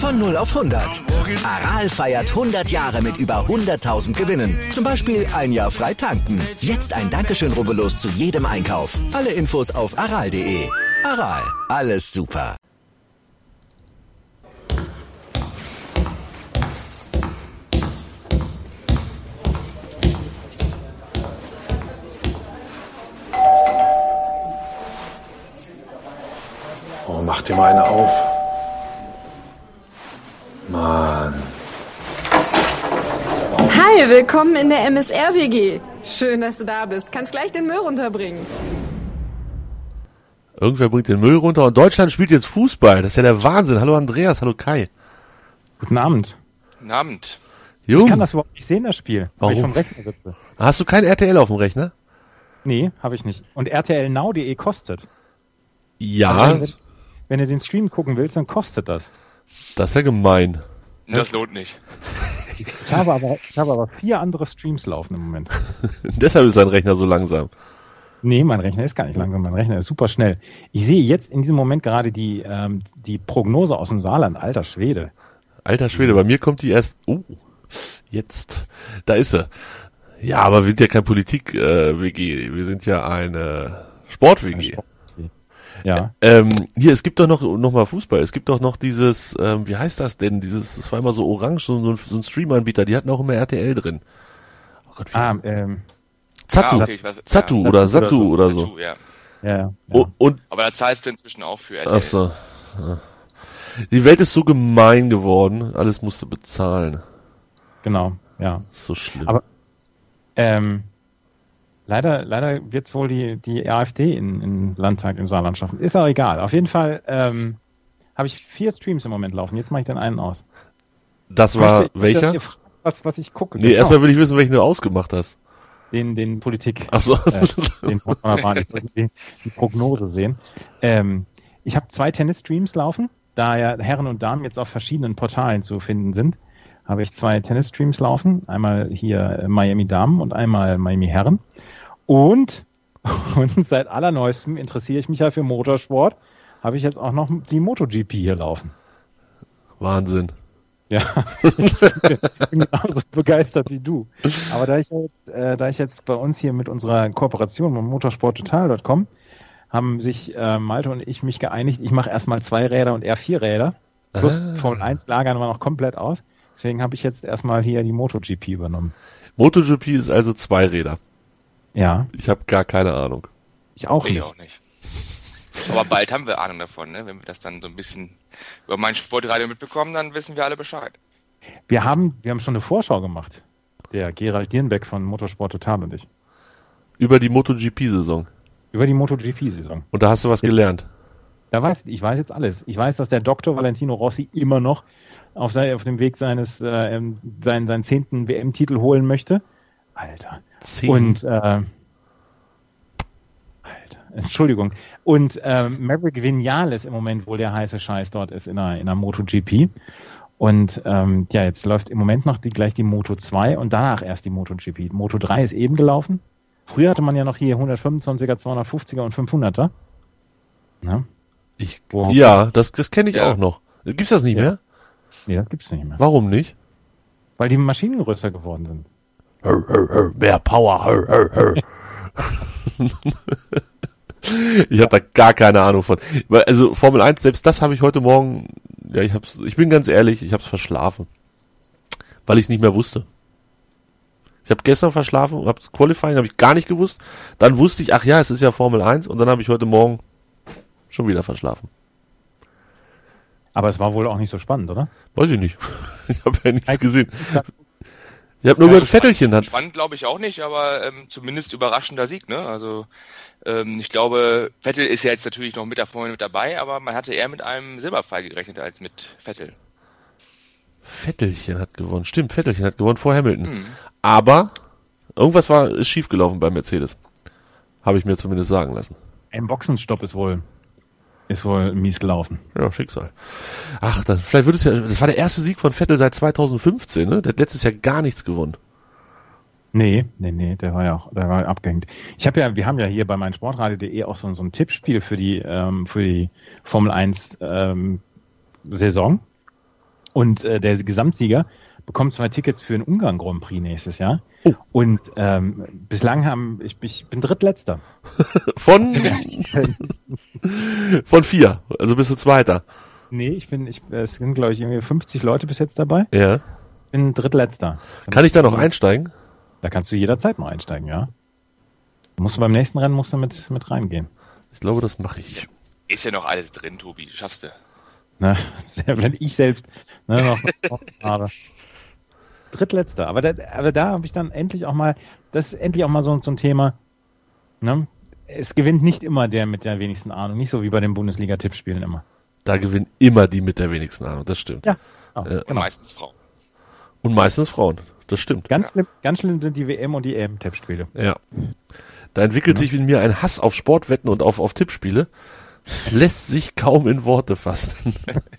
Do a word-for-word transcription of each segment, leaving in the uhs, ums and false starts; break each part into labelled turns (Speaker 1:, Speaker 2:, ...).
Speaker 1: Von null auf hundert. Aral feiert hundert Jahre mit über hunderttausend Gewinnen. Zum Beispiel ein Jahr frei tanken. Jetzt ein Dankeschön, rubbellos zu jedem Einkauf. Alle Infos auf aral punkt de. Aral, alles super.
Speaker 2: Oh, mach dir mal eine auf. Mann.
Speaker 3: Hi, willkommen in der M S R W G. Schön, dass du da bist. Kannst gleich den Müll runterbringen.
Speaker 4: Irgendwer bringt den Müll runter und Deutschland spielt jetzt Fußball. Das ist ja der Wahnsinn. Hallo Andreas, hallo Kai.
Speaker 5: Guten Abend.
Speaker 6: Guten Abend.
Speaker 4: Jungs.
Speaker 5: Ich kann das überhaupt nicht sehen, das Spiel,
Speaker 4: Warum?
Speaker 5: weil ich vom Rechner sitze.
Speaker 4: Hast du kein R T L auf dem Rechner?
Speaker 5: Nee, habe ich nicht. Und R T L now punkt de kostet.
Speaker 4: Ja.
Speaker 5: Also wenn, wenn du den Stream gucken willst, dann kostet das.
Speaker 4: Das ist ja gemein.
Speaker 6: Das lohnt nicht.
Speaker 5: Ich habe aber, ich habe aber vier andere Streams laufen im Moment.
Speaker 4: Deshalb ist dein Rechner so langsam.
Speaker 5: Nee, mein Rechner ist gar nicht langsam, mein Rechner ist super schnell. Ich sehe jetzt in diesem Moment gerade die, ähm, die Prognose aus dem Saarland. Alter Schwede.
Speaker 4: Alter Schwede, bei mir kommt die erst... Oh, jetzt. Da ist sie. Ja, aber wir sind ja kein Politik-W G. Wir sind ja eine Sport-W G.
Speaker 5: Sport- Ja.
Speaker 4: Ähm, hier, es gibt doch noch, noch mal Fußball. Es gibt doch noch dieses, ähm, wie heißt das denn? Dieses, das war immer so orange, so, so ein, so ein Stream-Anbieter. Die hatten auch immer R T L drin. Oh Gott, wie
Speaker 5: Ah, ähm,
Speaker 4: Zatu,
Speaker 6: Ah, okay, ich weiß-
Speaker 4: Zatu
Speaker 6: ja.
Speaker 4: oder
Speaker 5: Zatu
Speaker 4: Satu
Speaker 5: oder
Speaker 4: oder
Speaker 6: Tattoo,
Speaker 4: so.
Speaker 6: ja.
Speaker 5: ja, ja.
Speaker 4: Oh, und,
Speaker 6: Aber da zahlst du inzwischen auch für R T L.
Speaker 4: ach so. Ja. Die Welt ist so gemein geworden. Alles musste bezahlen.
Speaker 5: Genau, ja.
Speaker 4: So schlimm.
Speaker 5: Aber, ähm, Leider, leider wird's wohl die, die AfD in, in Landtag im Saarland schaffen. Ist auch egal. Auf jeden Fall ähm, habe ich vier Streams im Moment laufen. Jetzt mache ich den einen aus.
Speaker 4: das war
Speaker 5: Möchte-
Speaker 4: welcher?
Speaker 5: Ihr fragt, Was, was ich gucke.
Speaker 4: Nee,
Speaker 5: Genau.
Speaker 4: erstmal will ich wissen, welchen du ausgemacht hast.
Speaker 5: Den, den Politik.
Speaker 4: Ach so.
Speaker 5: Äh, den wunderbaren, ich wollte die, die Prognose sehen. Ähm, ich habe zwei Tennis-Streams laufen. Da ja Herren und Damen jetzt auf verschiedenen Portalen zu finden sind, habe ich zwei Tennis-Streams laufen. Einmal hier Miami Damen und einmal Miami Herren. Und, und seit allerneuestem interessiere ich mich ja für Motorsport. Habe ich jetzt auch noch die MotoGP hier laufen.
Speaker 4: Wahnsinn.
Speaker 5: Ja, ich bin, bin genauso begeistert wie du. Aber da ich jetzt, äh, da ich jetzt bei uns hier mit unserer Kooperation mit motorsporttotal punkt com haben sich äh, Malte und ich mich geeinigt, ich mache erstmal zwei Räder und er vier Räder. Plus
Speaker 4: Ah.
Speaker 5: Formel eins lagern wir noch komplett aus. Deswegen habe ich jetzt erstmal hier die MotoGP übernommen.
Speaker 4: MotoGP ist also zwei Räder.
Speaker 5: Ja,
Speaker 4: Ich habe gar keine Ahnung.
Speaker 5: ich auch
Speaker 6: Ich
Speaker 5: nicht.
Speaker 6: auch nicht. Aber bald haben wir Ahnung davon, ne? Wenn wir das dann so ein bisschen über mein Sportradio mitbekommen, dann wissen wir alle Bescheid.
Speaker 5: Wir haben, wir haben schon eine Vorschau gemacht. Der Gerald Dirnbeck von Motorsport Total und ich.
Speaker 4: Über die MotoGP-Saison.
Speaker 5: Über die MotoGP-Saison.
Speaker 4: Und da hast du was gelernt.
Speaker 5: Da weiß, ich weiß jetzt alles. Ich weiß, dass der Doktor Valentino Rossi immer noch auf, sein, auf dem Weg seines äh, seinen, seinen zehnten W M-Titel holen möchte. Alter.
Speaker 4: Zehn.
Speaker 5: Und äh, Alter, Entschuldigung. Und ähm, Maverick Vinales im Moment wohl der heiße Scheiß dort ist in der, in der MotoGP. Und ähm, ja, jetzt läuft im Moment noch die, gleich die Moto zwei und danach erst die MotoGP. Moto drei ist eben gelaufen. Früher hatte man ja noch hier hundertfünfundzwanziger, zweihundertfünfziger und fünfhunderter. Na?
Speaker 4: Ich,
Speaker 5: Wo-
Speaker 4: ja, das, das kenne ich
Speaker 6: Ja.
Speaker 4: auch noch. Gibt's das nicht
Speaker 5: Ja.
Speaker 4: mehr?
Speaker 5: Nee, das gibt's nicht mehr.
Speaker 4: Warum nicht?
Speaker 5: Weil die Maschinen größer geworden sind.
Speaker 4: Hör, hör, hör, mehr Power. Hör, hör, hör. Ich habe da gar keine Ahnung von. Weil, also Formel eins, selbst das habe ich heute Morgen, ja, ich hab's, ich bin ganz ehrlich, ich habe es verschlafen. Weil ich es nicht mehr wusste. Ich habe gestern verschlafen, habe das Qualifying, habe ich gar nicht gewusst. Dann wusste ich, ach ja, es ist ja Formel eins und dann habe ich heute Morgen schon wieder verschlafen.
Speaker 5: Aber es war wohl auch nicht so spannend, oder?
Speaker 4: Weiß ich nicht. Ich habe ja nichts
Speaker 5: Eigentlich-
Speaker 4: gesehen. Ich habe nur gehört, Vettelchen hat...
Speaker 6: Spannend glaube ich auch nicht, aber ähm, zumindest überraschender Sieg, ne? Also ähm, ich glaube, Vettel ist ja jetzt natürlich noch mit da vorne mit dabei, aber man hatte eher mit einem Silberpfeil gerechnet als mit Vettel.
Speaker 4: Vettelchen hat gewonnen. Stimmt, Vettelchen hat gewonnen vor Hamilton.
Speaker 6: Hm.
Speaker 4: Aber irgendwas war ist schiefgelaufen bei Mercedes. Habe ich mir zumindest sagen lassen.
Speaker 5: Ein Boxenstopp ist wohl, ist wohl mies gelaufen.
Speaker 4: Ja, Schicksal. Ach, dann vielleicht wird es ja... Das war der erste Sieg von Vettel seit zweitausendfünfzehn, ne? Der hat letztes Jahr gar nichts gewonnen.
Speaker 5: Nee, nee, nee, der war ja auch, der war abgehängt. Ich habe ja, wir haben ja hier bei meinsportradio punkt de auch so, so ein Tippspiel für die, ähm, für die Formel eins ähm, Saison. Und äh, der Gesamtsieger bekommt zwei Tickets für den Ungarn Grand Prix nächstes Jahr. Oh. Und ähm, bislang haben ich, ich bin Drittletzter.
Speaker 4: Von von vier, also bist du Zweiter.
Speaker 5: Nee, ich bin, ich, es sind glaube ich irgendwie fünfzig Leute bis jetzt dabei.
Speaker 4: Ja.
Speaker 5: Ich bin Drittletzter.
Speaker 4: Kann, Kann ich da noch einsteigen?
Speaker 5: Da kannst du jederzeit noch einsteigen, ja. Du musst beim nächsten Rennen musst du mit, mit reingehen.
Speaker 4: Ich glaube, das mache ich.
Speaker 6: Ist ja noch alles drin, Tobi. Schaffst du.
Speaker 5: Na, wenn ich selbst ne, noch, noch habe. Drittletzter. Aber da, aber da habe ich dann endlich auch mal, das ist endlich auch mal so, so ein Thema. Ne? Es gewinnt nicht immer der mit der wenigsten Ahnung. Nicht so wie bei den Bundesliga-Tippspielen immer.
Speaker 4: Da gewinnen immer die mit der wenigsten Ahnung. Das stimmt.
Speaker 5: Ja. Oh,
Speaker 4: äh,
Speaker 6: genau. Meistens Frauen.
Speaker 4: Und meistens Frauen. Das stimmt.
Speaker 5: Ganz, ja. schlimm, ganz schlimm sind die W M und die E M-Tippspiele.
Speaker 4: Ja. Da entwickelt ja. sich in mir ein Hass auf Sportwetten und auf, auf Tippspiele. Lässt sich kaum in Worte fassen.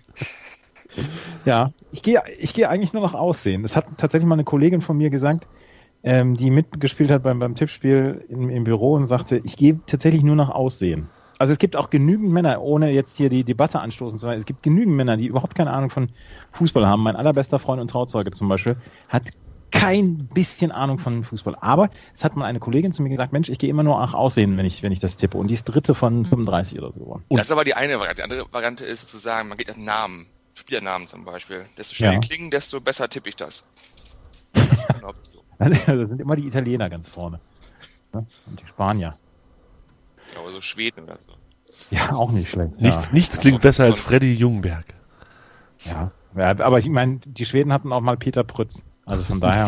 Speaker 5: Ja, ich gehe ich gehe eigentlich nur noch aussehen. Es hat tatsächlich mal eine Kollegin von mir gesagt, ähm, die mitgespielt hat beim, beim Tippspiel im, im Büro und sagte, ich gehe tatsächlich nur noch aussehen. Also es gibt auch genügend Männer, ohne jetzt hier die Debatte anstoßen zu wollen, es gibt genügend Männer, die überhaupt keine Ahnung von Fußball haben. Mein allerbester Freund und Trauzeuge zum Beispiel hat kein bisschen Ahnung von Fußball. Aber es hat mal eine Kollegin zu mir gesagt, Mensch, ich gehe immer nur nach Aussehen, wenn ich, wenn ich das tippe. Und die ist dritte von fünfunddreißig oder so geworden.
Speaker 6: Das ist aber die eine Variante. Die andere Variante ist zu sagen, man geht nach Namen. Spielernamen zum Beispiel. Desto schneller ja. klingen, desto besser tippe ich das. Das ist eine Option.
Speaker 5: Da sind immer die Italiener ganz vorne. Und die Spanier.
Speaker 6: Ja, oder so Schweden oder so.
Speaker 5: Ja, auch nicht schlecht.
Speaker 4: Nichts,
Speaker 5: ja.
Speaker 4: nichts klingt besser als Freddy Ljungberg.
Speaker 5: Ja, ja, aber ich meine, die Schweden hatten auch mal Peter Prütz. Also von daher.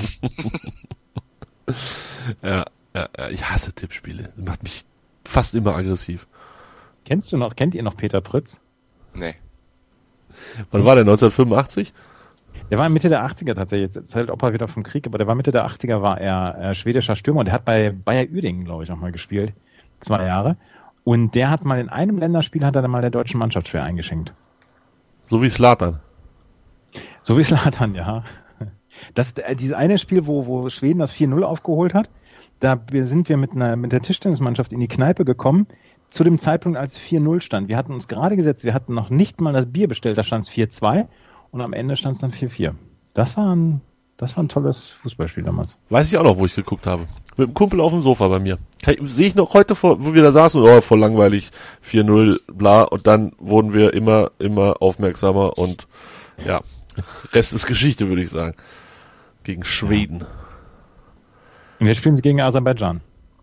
Speaker 4: ja, ja, ja, ich hasse Tippspiele. Das macht mich fast immer aggressiv.
Speaker 5: Kennst du noch, kennt ihr noch Peter Prütz?
Speaker 6: Nee.
Speaker 4: Wann war der? neunzehnhundertfünfundachtzig?
Speaker 5: Der war Mitte der achtziger tatsächlich. Jetzt erzählt Opa wieder vom Krieg, aber der war Mitte der achtziger, war er äh, schwedischer Stürmer und der hat bei Bayer Uerdingen, glaube ich, auch mal gespielt. Zwei Jahre. Und der hat mal in einem Länderspiel, hat er dann mal der deutschen Mannschaft schwer eingeschenkt.
Speaker 4: So wie Zlatan.
Speaker 5: So wie Zlatan, ja. Das, äh, dieses eine Spiel, wo, wo Schweden das vier null aufgeholt hat, da sind wir mit einer, mit der Tischtennismannschaft in die Kneipe gekommen, zu dem Zeitpunkt, als vier null stand. Wir hatten uns gerade gesetzt, wir hatten noch nicht mal das Bier bestellt, da stand es vier zwei und am Ende stand es dann vier vier. Das war ein, das war ein tolles Fußballspiel damals.
Speaker 4: Weiß ich auch noch, wo ich geguckt habe. Mit dem Kumpel auf dem Sofa bei mir. Sehe ich noch heute, vor, wo wir da saßen, oh, voll langweilig, vier null, bla, und dann wurden wir immer, immer aufmerksamer und ja, Rest ist Geschichte, würde ich sagen. Gegen Schweden. Ja.
Speaker 5: Und jetzt spielen sie gegen Aserbaidschan.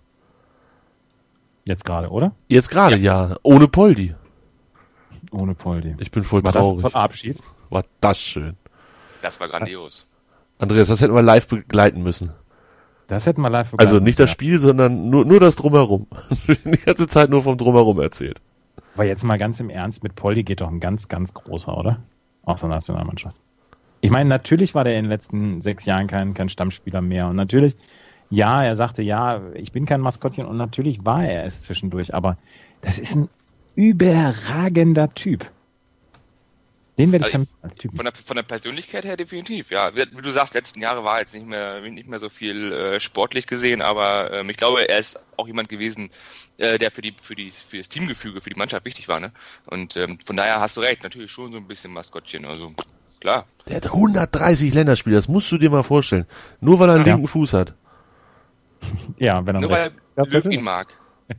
Speaker 5: Jetzt gerade, oder?
Speaker 4: Jetzt gerade, ja. ja. Ohne Poldi.
Speaker 5: Ohne Poldi.
Speaker 4: Ich bin voll
Speaker 5: war
Speaker 4: traurig.
Speaker 5: Das ein toller Abschied?
Speaker 4: War das schön.
Speaker 6: Das war grandios.
Speaker 4: Andreas, das hätten wir live begleiten müssen.
Speaker 5: Das hätten wir live begleiten
Speaker 4: Also nicht das Spiel, sondern nur, nur das Drumherum. Die ganze Zeit nur vom Drumherum erzählt.
Speaker 5: Aber jetzt mal ganz im Ernst, mit Poldi geht doch ein ganz, ganz großer, oder? Auch zur Nationalmannschaft. Ich meine, natürlich war der in den letzten sechs Jahren kein, kein Stammspieler mehr. Und natürlich, ja, er sagte, ja, ich bin kein Maskottchen. Und natürlich war er es zwischendurch. Aber das ist ein überragender Typ. Den werde ich
Speaker 6: also
Speaker 5: ich, als Typ.
Speaker 6: Von der, von der Persönlichkeit her definitiv, ja. Wie, wie du sagst, letzten Jahre war jetzt nicht mehr, nicht mehr so viel äh, sportlich gesehen, aber ähm, ich glaube, er ist auch jemand gewesen, äh, der für die, für die, für das Teamgefüge, für die Mannschaft wichtig war, ne? Und ähm, von daher hast du recht, natürlich schon so ein bisschen Maskottchen, also klar.
Speaker 4: Der hat hundertdreißig Länderspiele, das musst du dir mal vorstellen. Nur weil er einen ja. linken Fuß hat.
Speaker 5: Ja, wenn er
Speaker 6: Nur weil er Löw ihn mag.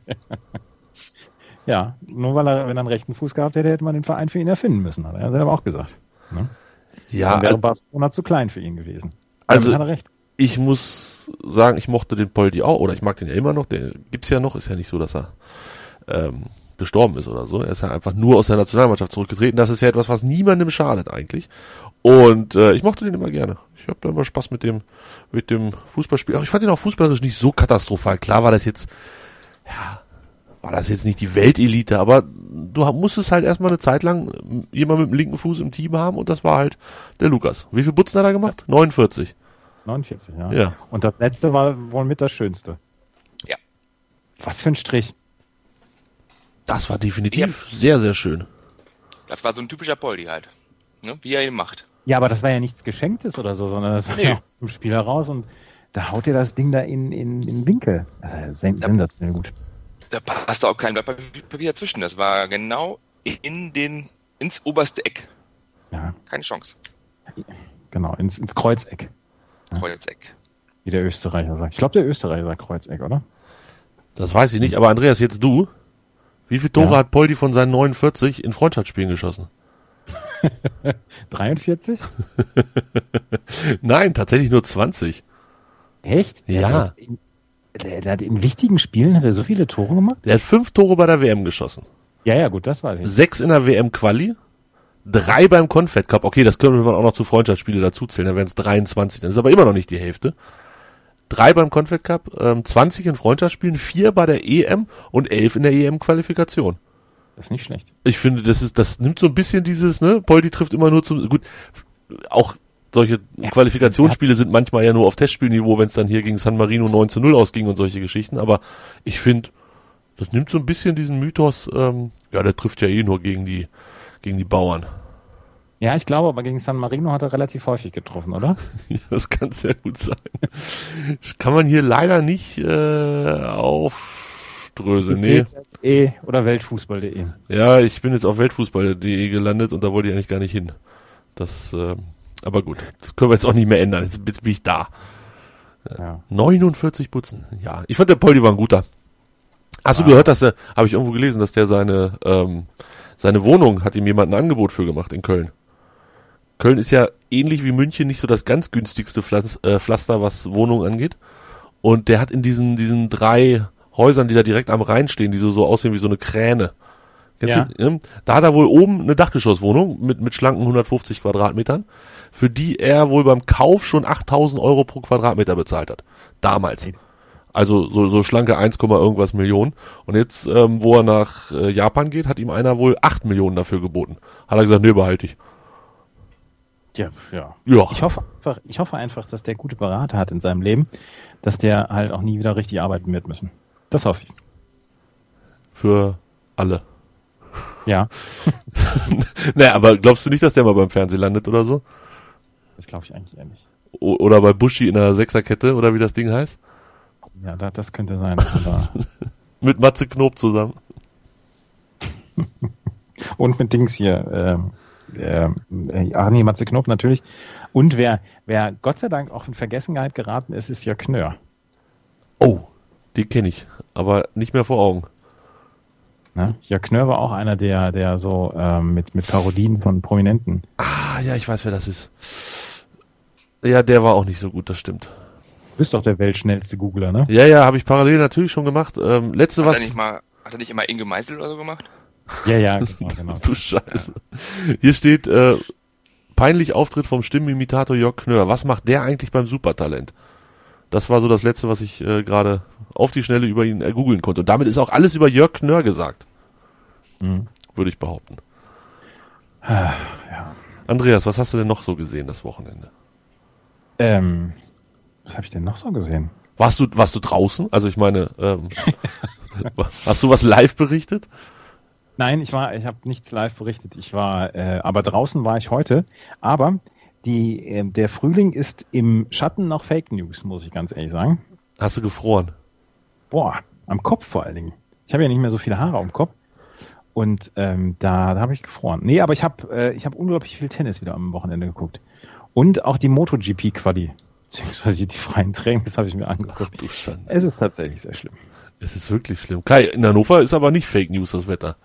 Speaker 5: Ja, nur weil er, wenn er einen rechten Fuß gehabt hätte, hätte man den Verein für ihn erfinden müssen, hat er selber auch gesagt. Ne?
Speaker 4: Ja.
Speaker 5: Dann wäre Barcelona zu klein für ihn gewesen.
Speaker 4: Also,
Speaker 5: hat er recht.
Speaker 4: Ich muss sagen, ich mochte den Poldi auch, oder ich mag den ja immer noch, den gibt's ja noch, ist ja nicht so, dass er ähm, gestorben ist oder so. Er ist ja einfach nur aus der Nationalmannschaft zurückgetreten. Das ist ja etwas, was niemandem schadet eigentlich. Und äh, ich mochte den immer gerne. Ich habe da immer Spaß mit dem mit dem Fußballspiel. Auch ich fand ihn auch fußballerisch nicht so katastrophal. Klar war das jetzt, ja, war das jetzt nicht die Weltelite, aber du musstest halt erstmal eine Zeit lang jemand mit dem linken Fuß im Team haben und das war halt der Lukas. Wie viel Butzen hat er gemacht? neunundvierzig.
Speaker 5: neunundvierzig, ja.
Speaker 4: ja.
Speaker 5: Und das letzte war wohl mit das Schönste.
Speaker 6: Ja.
Speaker 5: Was für ein Strich.
Speaker 4: Das war definitiv ja. sehr, sehr schön.
Speaker 6: Das war so ein typischer Poldi halt, ne? Wie er ihn macht.
Speaker 5: Ja, aber das war ja nichts Geschenktes oder so, sondern das war nee. ja im Spiel heraus und da haut ihr das Ding da in in, in Winkel. Also sensationell gut.
Speaker 6: Da passte auch kein Blatt Papier dazwischen. Das war genau in den, ins oberste Eck.
Speaker 5: Ja.
Speaker 6: Keine Chance.
Speaker 5: Genau, ins, ins Kreuzeck.
Speaker 6: Kreuzeck.
Speaker 5: Wie der Österreicher sagt. Ich glaube, der Österreicher sagt Kreuzeck, oder?
Speaker 4: Das weiß ich nicht, aber Andreas, jetzt du. Wie viele Tore
Speaker 5: Ja.
Speaker 4: hat Poldi von seinen neunundvierzig in Freundschaftsspielen geschossen?
Speaker 5: dreiundvierzig?
Speaker 4: Nein, tatsächlich nur zwanzig.
Speaker 5: Echt?
Speaker 4: Ja.
Speaker 5: Der hat, in, der, der hat in wichtigen Spielen hat er so viele Tore gemacht?
Speaker 4: Der hat fünf Tore bei der W M geschossen.
Speaker 5: Ja, ja, gut, das weiß ich.
Speaker 4: Sechs in der W M-Quali, drei beim Confed Cup. Okay, das können wir auch noch zu Freundschaftsspiele dazuzählen, dann wären es dreiundzwanzig. Das ist aber immer noch nicht die Hälfte. Drei beim Confed Cup, ähm, zwanzig in Freundschaftsspielen, vier bei der E M und elf in der E M-Qualifikation.
Speaker 5: Das ist nicht schlecht.
Speaker 4: Ich finde, das ist, das nimmt so ein bisschen dieses, ne, Poldi trifft immer nur zum, gut, auch solche
Speaker 5: Ja.
Speaker 4: Qualifikationsspiele sind manchmal ja nur auf Testspielniveau, wenn es dann hier gegen San Marino neun zu null ausging und solche Geschichten, aber ich finde, das nimmt so ein bisschen diesen Mythos, ähm, ja, der trifft ja eh nur gegen die, gegen die Bauern.
Speaker 5: Ja, ich glaube, aber gegen San Marino hat er relativ häufig getroffen, oder?
Speaker 4: Ja, das kann sehr gut sein. Kann man hier leider nicht äh, aufdröseln, nee.
Speaker 5: E oder weltfußball punkt de.
Speaker 4: Ja, ich bin jetzt auf weltfußball punkt de gelandet und da wollte ich eigentlich gar nicht hin. Das, äh, aber gut, das können wir jetzt auch nicht mehr ändern. Jetzt bin ich da.
Speaker 5: Ja.
Speaker 4: neunundvierzig Putzen, ja. Ich fand, der Poldi war ein guter. Hast du
Speaker 5: Ah.
Speaker 4: gehört, dass der, habe ich irgendwo gelesen, dass der seine, ähm, seine Wohnung, hat ihm jemand ein Angebot für gemacht in Köln. Köln ist ja ähnlich wie München nicht so das ganz günstigste Pflanz, äh, Pflaster, was Wohnungen angeht. Und der hat in diesen, diesen drei Häusern, die da direkt am Rhein stehen, die so, so aussehen wie so eine Kräne. Kennst
Speaker 5: Ja.
Speaker 4: du, ja? Da hat er wohl oben eine Dachgeschosswohnung mit, mit schlanken hundertfünfzig Quadratmetern, für die er wohl beim Kauf schon achttausend Euro pro Quadratmeter bezahlt hat. Damals. Also so, so schlanke eins, irgendwas Millionen. Und jetzt, ähm, wo er nach äh, Japan geht, hat ihm einer wohl acht Millionen dafür geboten. Hat er gesagt, nee, behalte ich.
Speaker 5: Ja, ja.
Speaker 4: Ja.
Speaker 5: Ich hoffe einfach, ich hoffe einfach, dass der gute Berater hat in seinem Leben, dass der halt auch nie wieder richtig arbeiten wird müssen. Das hoffe ich.
Speaker 4: Für alle.
Speaker 5: Ja,
Speaker 4: Naja, aber glaubst du nicht, dass der mal beim Fernsehen landet oder so?
Speaker 5: das glaube ich eigentlich eher nicht.
Speaker 4: O- oder bei Buschi in der Sechserkette oder wie das Ding heißt?
Speaker 5: Ja, da, das könnte sein. Dass man da
Speaker 4: Mit Matze Knob zusammen.
Speaker 5: und mit Dings hier, ähm, ähm, äh, ach nee, Matze Knob natürlich. Und wer, wer Gott sei Dank auch in Vergessenheit geraten ist, ist Jörg Knör.
Speaker 4: Oh, die kenne ich, aber nicht mehr vor Augen.
Speaker 5: Ne? Jörg Knör war auch einer, der, der so ähm, mit, mit Parodien von Prominenten.
Speaker 4: Ah, ja, ich weiß, wer das ist. Ja, der war auch nicht so gut, das stimmt.
Speaker 5: Du bist doch der weltschnellste Googler, ne?
Speaker 4: Ja, ja, habe ich parallel natürlich schon gemacht. Ähm, letzte
Speaker 6: Hat
Speaker 4: was...
Speaker 6: er nicht mal, hat er nicht immer Inge Meisel oder so gemacht?
Speaker 5: Ja, ja, genau, genau.
Speaker 4: Du Scheiße. Hier steht, äh, peinlich Auftritt vom Stimmenimitator Jörg Knör. Was macht der eigentlich beim Supertalent? Das war so das Letzte, was ich äh, gerade auf die Schnelle über ihn äh, googeln konnte. Und damit ist auch alles über Jörg Knör gesagt.
Speaker 5: Mhm.
Speaker 4: Würde ich behaupten.
Speaker 5: Ja.
Speaker 4: Andreas, was hast du denn noch so gesehen das Wochenende?
Speaker 5: Ähm, was habe ich denn noch so gesehen?
Speaker 4: Warst du, warst du draußen? Also ich meine, ähm, hast du was live berichtet?
Speaker 5: Nein, ich war, ich habe nichts live berichtet. Ich war, äh, aber draußen war ich heute. Aber die, äh, der Frühling ist im Schatten noch Fake News, muss ich ganz ehrlich sagen.
Speaker 4: Hast du gefroren?
Speaker 5: Boah, am Kopf vor allen Dingen. Ich habe ja nicht mehr so viele Haare am Kopf. Und ähm, da, da habe ich gefroren. Nee, aber ich habe äh, ich habe unglaublich viel Tennis wieder am Wochenende geguckt. Und auch die MotoGP-Quali, beziehungsweise die freien Trainings habe ich mir angeguckt.
Speaker 4: Ach du Schande.
Speaker 5: Es ist tatsächlich sehr schlimm.
Speaker 4: Es ist wirklich schlimm. Kai, in Hannover ist aber nicht Fake News das Wetter.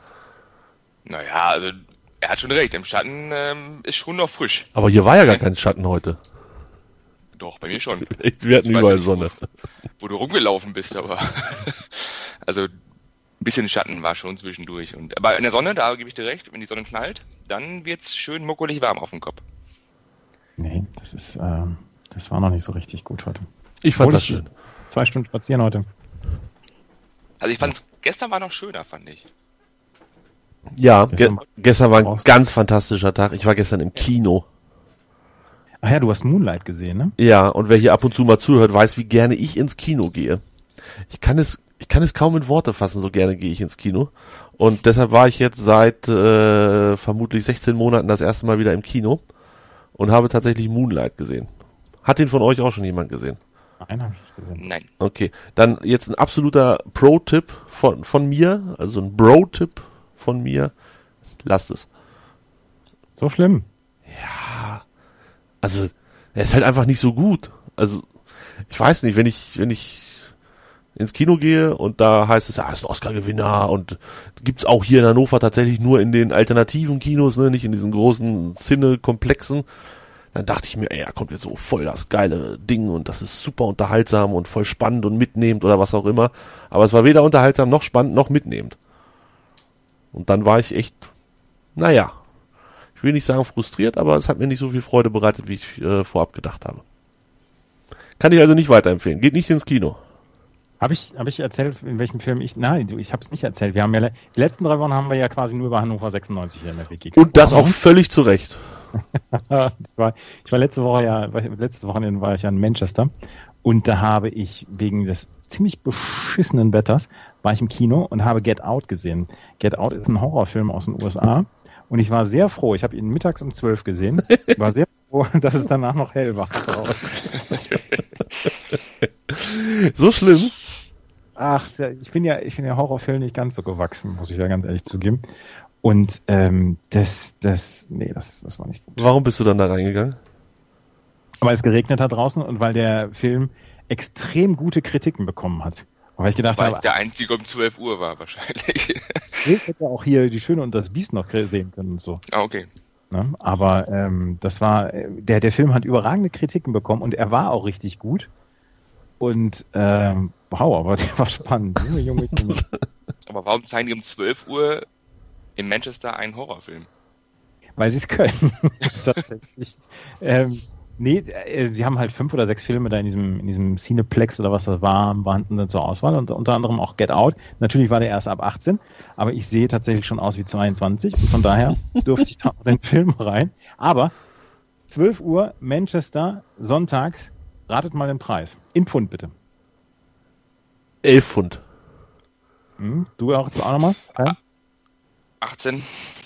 Speaker 6: Naja, also er hat schon recht. Im Schatten ähm, ist schon noch frisch.
Speaker 4: Aber hier war ja gar kein Schatten heute.
Speaker 6: Doch, bei mir schon.
Speaker 4: Wir hatten
Speaker 6: Ich weiß
Speaker 4: überall
Speaker 6: nicht,
Speaker 4: Sonne.
Speaker 6: Wo du rumgelaufen bist, aber also ein bisschen Schatten war schon zwischendurch. Und, aber in der Sonne, da gebe ich dir recht, wenn die Sonne knallt, dann wird's schön muckelig warm auf dem Kopf.
Speaker 5: Nee, das ist, ähm, das war noch nicht so richtig gut heute.
Speaker 4: Ich fand
Speaker 5: Obwohl
Speaker 4: das
Speaker 5: ich
Speaker 4: schön.
Speaker 5: Zwei Stunden spazieren heute.
Speaker 6: Also ich fand gestern war noch schöner, fand ich.
Speaker 4: Ja, ge
Speaker 5: Gestern-
Speaker 4: gestern war ein
Speaker 5: raus.
Speaker 4: ganz fantastischer Tag. Ich war gestern im Kino.
Speaker 5: Ach ja, du hast Moonlight gesehen, ne?
Speaker 4: Ja, und wer hier ab und zu mal zuhört, weiß, wie gerne ich ins Kino gehe. Ich kann es, ich kann es kaum in Worte fassen, so gerne gehe ich ins Kino. Und deshalb war ich jetzt seit äh, vermutlich sechzehn Monaten das erste Mal wieder im Kino und habe tatsächlich Moonlight gesehen. Hat den von euch auch schon jemand gesehen?
Speaker 5: Nein, habe ich nicht gesehen.
Speaker 6: Nein.
Speaker 4: Okay, dann jetzt ein absoluter Pro-Tipp von, von mir, also ein Bro-Tipp von mir. Lasst es.
Speaker 5: So schlimm.
Speaker 4: Also, er ist halt einfach nicht so gut. Also, ich weiß nicht, wenn ich, wenn ich ins Kino gehe und da heißt es, ja, ist ein Oscar-Gewinner und gibt's auch hier in Hannover tatsächlich nur in den alternativen Kinos, ne, nicht in diesen großen Cine-Komplexen. Dann dachte ich mir, ey, da kommt jetzt so voll das geile Ding und das ist super unterhaltsam und voll spannend und mitnehmend oder was auch immer. Aber es war weder unterhaltsam noch spannend noch mitnehmend. Und dann war ich echt, naja, ich will nicht sagen frustriert, aber es hat mir nicht so viel Freude bereitet, wie ich äh, vorab gedacht habe. Kann ich also nicht weiterempfehlen. Geht nicht ins Kino.
Speaker 5: Habe ich, hab ich erzählt, in welchem Film ich... Nein, du, ich habe es nicht erzählt. Wir haben ja... Die letzten drei Wochen haben wir ja quasi nur über Hannover sechsundneunzig hier in der Wiki.
Speaker 4: Und das auch völlig zu Recht.
Speaker 5: das war, ich war letzte Woche ja... Letzte Wochenende war ich ja in Manchester. Und da habe ich wegen des ziemlich beschissenen Wetters war ich im Kino und habe Get Out gesehen. Get Out ist ein Horrorfilm aus den U S A. Und ich war sehr froh. Ich habe ihn mittags um zwölf gesehen. War sehr froh, dass es danach noch hell war.
Speaker 4: So schlimm?
Speaker 5: Ach, ich bin ja, ich bin ja Horrorfilm nicht ganz so gewachsen, muss ich ja ganz ehrlich zugeben. Und ähm, das, das, nee, das, das war nicht gut.
Speaker 4: Warum bist du dann da reingegangen?
Speaker 5: Weil es geregnet hat draußen und weil der Film extrem gute Kritiken bekommen hat. Und weil ich gedacht
Speaker 6: weil
Speaker 5: habe,
Speaker 6: es der einzige um zwölf Uhr war wahrscheinlich.
Speaker 5: ich hätte auch hier die Schöne und das Biest noch sehen können und so.
Speaker 6: Ah, okay.
Speaker 5: Ne? Aber ähm, das war, der, der Film hat überragende Kritiken bekommen und er war auch richtig gut. Und ähm, wow, aber der war spannend. Junge, Junge, Junge.
Speaker 6: Aber warum zeigen die um zwölf Uhr in Manchester einen Horrorfilm?
Speaker 5: Weil sie es können. Tatsächlich. ähm, nee, äh, sie haben halt fünf oder sechs Filme da in diesem, in diesem Cineplex oder was das war, waren zur Auswahl und unter anderem auch Get Out. Natürlich war der erst ab achtzehn, aber ich sehe tatsächlich schon aus wie zweiundzwanzig und von daher durfte ich da in den Film rein. Aber zwölf Uhr, Manchester, sonntags, ratet mal den Preis. In Pfund bitte.
Speaker 4: elf Pfund.
Speaker 5: Hm, du auch, auch nochmal? Okay.
Speaker 6: achtzehn.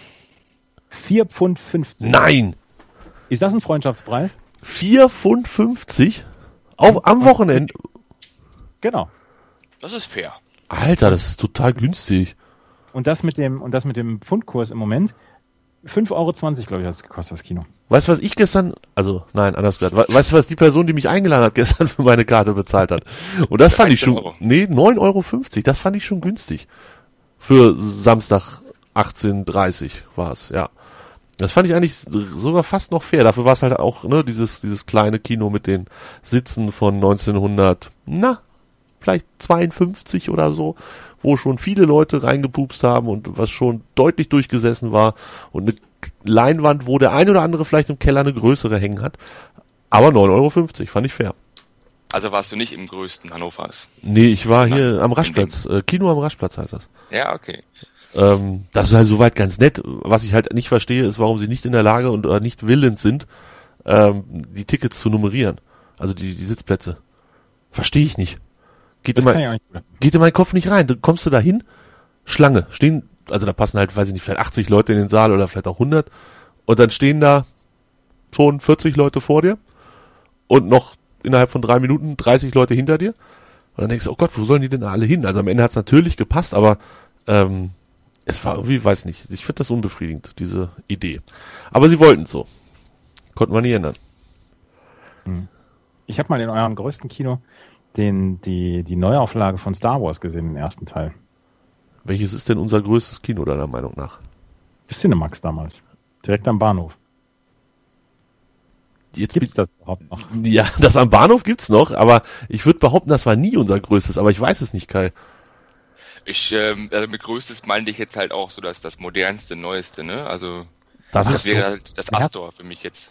Speaker 5: vier Pfund fünfzig.
Speaker 4: Nein!
Speaker 5: Ist das ein Freundschaftspreis?
Speaker 4: vier Pfund fünfzig? Auf, am Wochenende?
Speaker 5: Genau.
Speaker 6: Das ist fair.
Speaker 4: Alter, das ist total günstig.
Speaker 5: Und das mit dem, und das mit dem Pfundkurs im Moment, fünf Euro zwanzig, glaube ich, hat es gekostet, das Kino.
Speaker 4: Weißt du, was ich gestern, also nein, anders gesagt, we- weißt du, was die Person, die mich eingeladen hat, gestern für meine Karte bezahlt hat? Und das fand ich schon,
Speaker 6: Euro.
Speaker 4: nee, neun Euro fünfzig, das fand ich schon günstig. Für Samstag achtzehn Uhr dreißig war es, ja. Das fand ich eigentlich sogar fast noch fair. Dafür war es halt auch, ne, dieses, dieses kleine Kino mit den Sitzen von neunzehnhundert, na, vielleicht zweiundfünfzig oder so, wo schon viele Leute reingepupst haben und was schon deutlich durchgesessen war und eine Leinwand, wo der ein oder andere vielleicht im Keller eine größere hängen hat. Aber neun Euro fünfzig, fand ich fair.
Speaker 6: Also warst du nicht im größten Hannovers?
Speaker 4: Nee, ich war hier
Speaker 6: Nein,
Speaker 4: am Raschplatz, äh, Kino am Raschplatz heißt das.
Speaker 6: Ja, okay.
Speaker 4: Ähm, das ist halt soweit ganz nett. Was ich halt nicht verstehe, ist, warum sie nicht in der Lage und oder nicht willens sind, ähm, die Tickets zu nummerieren. Also die, die Sitzplätze. Verstehe ich nicht. Geht in,
Speaker 5: Das kann ich
Speaker 4: mein,
Speaker 5: auch nicht. Gut.
Speaker 4: geht in meinen Kopf nicht rein. Du kommst du da hin, Schlange, stehen, also da passen halt, weiß ich nicht, vielleicht achtzig Leute in den Saal oder vielleicht auch hundert und dann stehen da schon vierzig Leute vor dir und noch innerhalb von drei Minuten dreißig Leute hinter dir und dann denkst du, oh Gott, wo sollen die denn alle hin? Also am Ende hat's natürlich gepasst, aber ähm, es war irgendwie, weiß nicht, ich finde das unbefriedigend, diese Idee. Aber sie wollten es so. Konnten wir nie ändern.
Speaker 5: Ich habe mal in eurem größten Kino den, die, die Neuauflage von Star Wars gesehen, den ersten Teil.
Speaker 4: Welches ist denn unser größtes Kino, deiner Meinung nach?
Speaker 5: Cinemax damals. Direkt am Bahnhof.
Speaker 4: Jetzt
Speaker 5: Gibt's das überhaupt noch?
Speaker 4: Ja, das am Bahnhof gibt's noch, aber ich würde behaupten, das war nie unser größtes, aber ich weiß es nicht, Kai.
Speaker 6: Ich, ähm, also mit größtes meinte ich jetzt halt auch so das, das modernste, neueste, ne? Also
Speaker 4: Das
Speaker 6: das
Speaker 4: ist
Speaker 6: wäre
Speaker 4: so,
Speaker 6: halt das Astor für mich jetzt.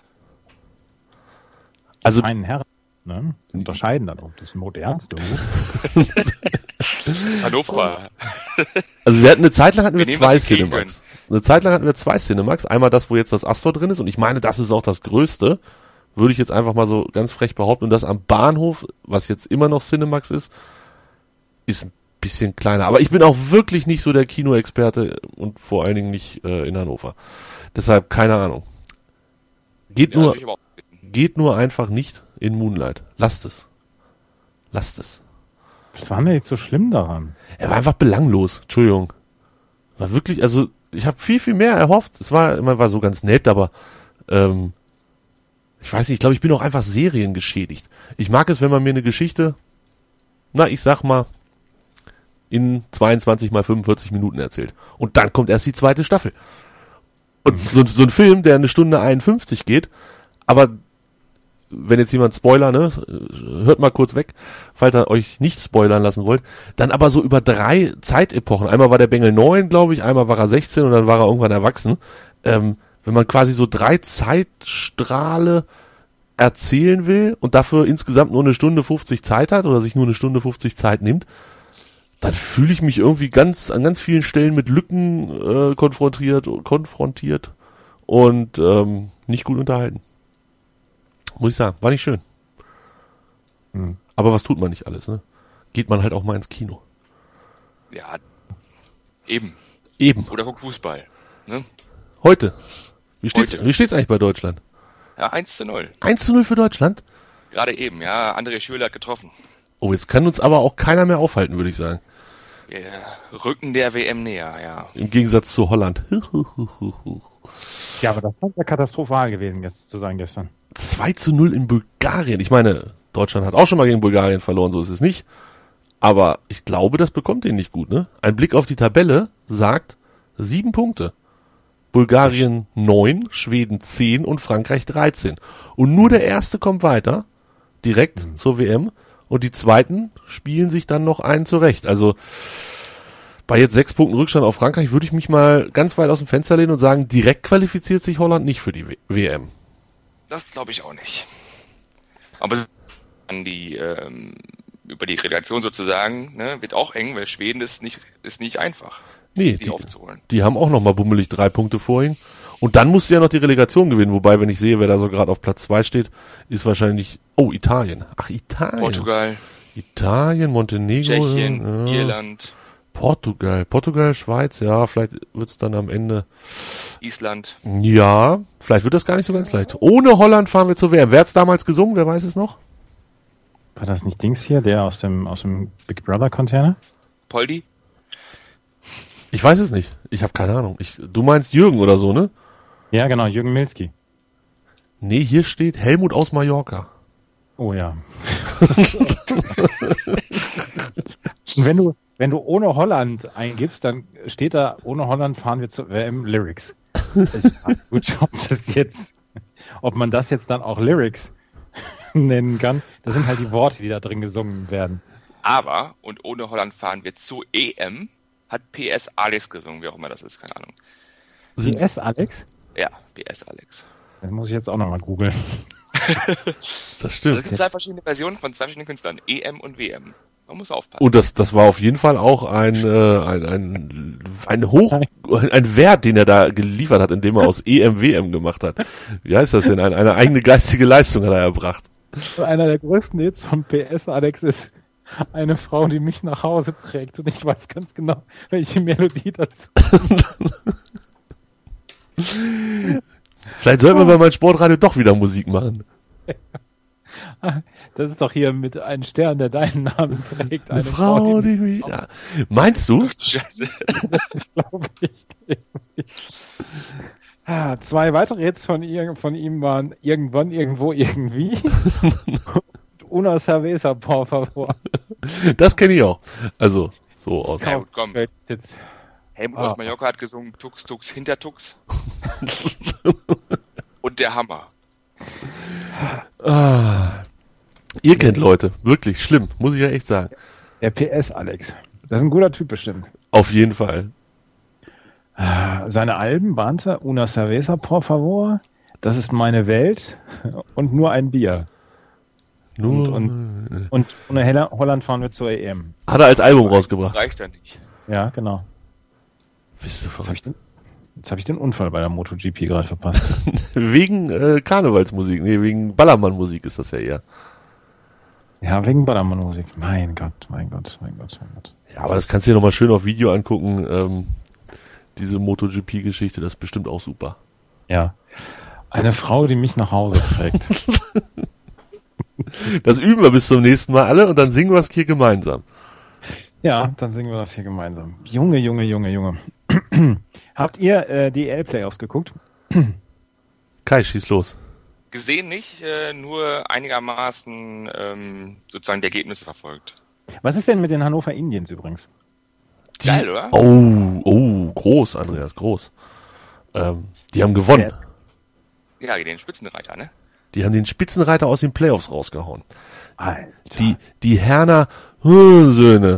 Speaker 4: also
Speaker 5: Feinen Herren, ne? Unterscheiden dann, ob das modernste.
Speaker 6: Das Hannover.
Speaker 4: also wir hatten eine Zeit lang hatten wir
Speaker 6: Wir nehmen,
Speaker 4: zwei
Speaker 6: was wir kriegen
Speaker 4: Cinemax. Eine Zeit lang hatten wir zwei Cinemax. Einmal das, wo jetzt das Astor drin ist und ich meine, das ist auch das größte. Würde ich jetzt einfach mal so ganz frech behaupten. Und das am Bahnhof, was jetzt immer noch Cinemax ist, ist ein bisschen kleiner. Aber ich bin auch wirklich nicht so der Kinoexperte und vor allen Dingen nicht äh, in Hannover. Deshalb keine Ahnung. Geht
Speaker 6: Ja,
Speaker 4: nur,
Speaker 6: würde ich aber auch bitten.
Speaker 4: geht nur einfach nicht in Moonlight. Lasst es. Lasst es.
Speaker 5: Was war denn jetzt so schlimm daran?
Speaker 4: Er war einfach belanglos. Entschuldigung. War wirklich, also ich habe viel, viel mehr erhofft. Es war immer war so ganz nett, aber ähm, ich weiß nicht, ich glaube, ich bin auch einfach seriengeschädigt. Ich mag es, wenn man mir eine Geschichte, na, ich sag mal, in zweiundzwanzig mal fünfundvierzig Minuten erzählt. Und dann kommt erst die zweite Staffel. Und so, so ein Film, der eine Stunde einundfünfzig geht, aber wenn jetzt jemand Spoiler, ne, hört mal kurz weg, falls ihr euch nicht spoilern lassen wollt, dann aber so über drei Zeitepochen. Einmal war der Bengel neun, glaube ich, einmal war er sechzehn und dann war er irgendwann erwachsen. Ähm, wenn man quasi so drei Zeitstrahle erzählen will und dafür insgesamt nur eine Stunde fünfzig Zeit hat oder sich nur eine Stunde fünfzig Zeit nimmt, dann fühle ich mich irgendwie ganz an ganz vielen Stellen mit Lücken äh, konfrontiert, konfrontiert und ähm, nicht gut unterhalten. Muss ich sagen, war nicht schön.
Speaker 5: Hm.
Speaker 4: Aber was tut man nicht alles, ne? Geht man halt auch mal ins Kino.
Speaker 6: Ja, eben.
Speaker 4: Eben.
Speaker 6: Oder guckt Fußball. Ne?
Speaker 4: Heute. Wie steht's,
Speaker 6: Heute.
Speaker 4: wie steht's eigentlich bei Deutschland?
Speaker 6: Ja, eins zu null.
Speaker 4: eins zu null für Deutschland?
Speaker 6: Gerade eben, ja. André Schürrle hat getroffen.
Speaker 4: Oh, jetzt kann uns aber auch keiner mehr aufhalten, würde ich sagen.
Speaker 6: Der Rücken der W M näher, ja.
Speaker 4: Im Gegensatz zu Holland.
Speaker 5: Ja, aber das war ja katastrophal gewesen, jetzt zu sagen gestern.
Speaker 4: zwei zu null in Bulgarien. Ich meine, Deutschland hat auch schon mal gegen Bulgarien verloren, so ist es nicht. Aber ich glaube, das bekommt den nicht gut, ne? Ein Blick auf die Tabelle sagt sieben Punkte. Bulgarien neun, Schweden zehn und Frankreich dreizehn. Und nur der Erste kommt weiter, direkt mhm. zur W M. Und die Zweiten spielen sich dann noch einen zurecht. Also bei jetzt sechs Punkten Rückstand auf Frankreich würde ich mich mal ganz weit aus dem Fenster lehnen und sagen, direkt qualifiziert sich Holland nicht für die W M.
Speaker 6: Das glaube ich auch nicht. Aber an die ähm, über die Relegation sozusagen, ne, wird auch eng, weil Schweden ist nicht ist nicht einfach,
Speaker 4: nee,
Speaker 6: die,
Speaker 4: die
Speaker 6: aufzuholen.
Speaker 4: Die haben auch noch mal bummelig drei Punkte vor ihnen. Und dann musst du ja noch die Relegation gewinnen. Wobei, wenn ich sehe, wer da so gerade auf Platz zwei steht, ist wahrscheinlich, oh, Italien. Ach, Italien.
Speaker 6: Portugal.
Speaker 4: Italien, Montenegro.
Speaker 6: Tschechien,
Speaker 4: ja.
Speaker 6: Irland.
Speaker 4: Portugal. Portugal, Schweiz, ja, vielleicht wird's dann am Ende.
Speaker 6: Island.
Speaker 4: Ja, vielleicht wird das gar nicht so ganz leicht. Ohne Holland fahren wir zur W M. Wer hat's damals gesungen? Wer weiß es noch?
Speaker 5: War das nicht Dings hier, der aus dem, aus dem Big Brother Container?
Speaker 6: Poldi?
Speaker 4: Ich weiß es nicht. Ich habe keine Ahnung. Ich, du meinst Jürgen oder so, ne?
Speaker 5: Ja, genau, Jürgen Milski.
Speaker 4: Nee, hier steht Helmut aus Mallorca.
Speaker 5: Oh ja. Und wenn du, wenn du ohne Holland eingibst, dann steht da, ohne Holland fahren wir zur W M Lyrics. Gut, ob das jetzt, ob man das jetzt dann auch Lyrics nennen kann, das sind halt die Worte, die da drin gesungen werden.
Speaker 6: Aber, und ohne Holland fahren wir zur E M, hat P S Alex gesungen, wie auch immer das ist, keine Ahnung.
Speaker 5: P S Alex?
Speaker 6: Ja, P S Alex.
Speaker 5: Das muss ich jetzt auch nochmal googeln.
Speaker 4: Das stimmt.
Speaker 6: Das sind zwei verschiedene Versionen von zwei verschiedenen Künstlern, E M und W M. Man muss aufpassen.
Speaker 4: Und das, das war auf jeden Fall auch ein, äh, ein, ein, ein Hoch, ein, ein Wert, den er da geliefert hat, indem er aus E M W M gemacht hat. Wie heißt das denn? Eine, eine eigene geistige Leistung hat er erbracht.
Speaker 5: Einer der größten Hits von P S Alex ist eine Frau, die mich nach Hause trägt. Und ich weiß ganz genau, welche Melodie dazu kommt.
Speaker 4: Vielleicht sollten wir bei meinem Sportradio doch wieder Musik machen.
Speaker 5: Das ist doch hier mit einem Stern, der deinen Namen trägt.
Speaker 4: Eine, eine Frau, Frau, die, die mich... Ja. Meinst du?
Speaker 6: Ach du Scheiße.
Speaker 5: Das glaube ich nicht. Ah, zwei weitere Hits von, ihr, von ihm waren Irgendwann, Irgendwo, Irgendwie. Una cerveza, por favor.
Speaker 4: Das kenne ich auch. Also, so aus.
Speaker 6: Ja, gut, komm. Helmut ah. aus Mallorca hat gesungen Tux, Tux, Hintertux. Und der Hammer.
Speaker 4: Ah. Ihr kennt Leute. Wirklich schlimm. Muss ich ja echt sagen.
Speaker 5: Der P S Alex. Das ist ein guter Typ bestimmt.
Speaker 4: Auf jeden Fall.
Speaker 5: Seine Alben bahnte Una cerveza, por favor. Das ist meine Welt. Und nur ein Bier.
Speaker 4: Nur
Speaker 5: und, und, und ohne Holland fahren wir zur E M.
Speaker 4: Hat er als Album rausgebracht.
Speaker 6: Reicht ja nicht.
Speaker 5: Ja, genau.
Speaker 4: Bist du verrückt?
Speaker 5: Jetzt habe ich den Unfall bei der MotoGP gerade verpasst.
Speaker 4: Wegen äh, Karnevalsmusik, nee, wegen Ballermann-Musik ist das ja eher.
Speaker 5: Ja, wegen Ballermann-Musik. Mein Gott, mein Gott, mein Gott, mein Gott.
Speaker 4: Ja, aber das, das kannst du dir nochmal schön auf Video angucken. Ähm, diese MotoGP-Geschichte, das ist bestimmt auch super.
Speaker 5: Ja. Eine Frau, die mich nach Hause trägt.
Speaker 4: Das üben wir bis zum nächsten Mal alle und dann singen wir es hier gemeinsam.
Speaker 5: Ja, dann singen wir das hier gemeinsam. Junge, Junge, Junge, Junge. Habt ihr äh, D L Playoffs geguckt?
Speaker 4: Kai, schieß los.
Speaker 6: gesehen nicht, äh, nur einigermaßen ähm, sozusagen die Ergebnisse verfolgt.
Speaker 5: Was ist denn mit den Hannover Indians übrigens?
Speaker 4: Die,
Speaker 6: Geil, oder?
Speaker 4: Oh, oh, groß, Andreas, groß. Ähm, die haben gewonnen.
Speaker 6: Ja, den Spitzenreiter, ne?
Speaker 4: Die haben den Spitzenreiter aus den Playoffs rausgehauen.
Speaker 5: Alter.
Speaker 4: Die, die Herner Söhne.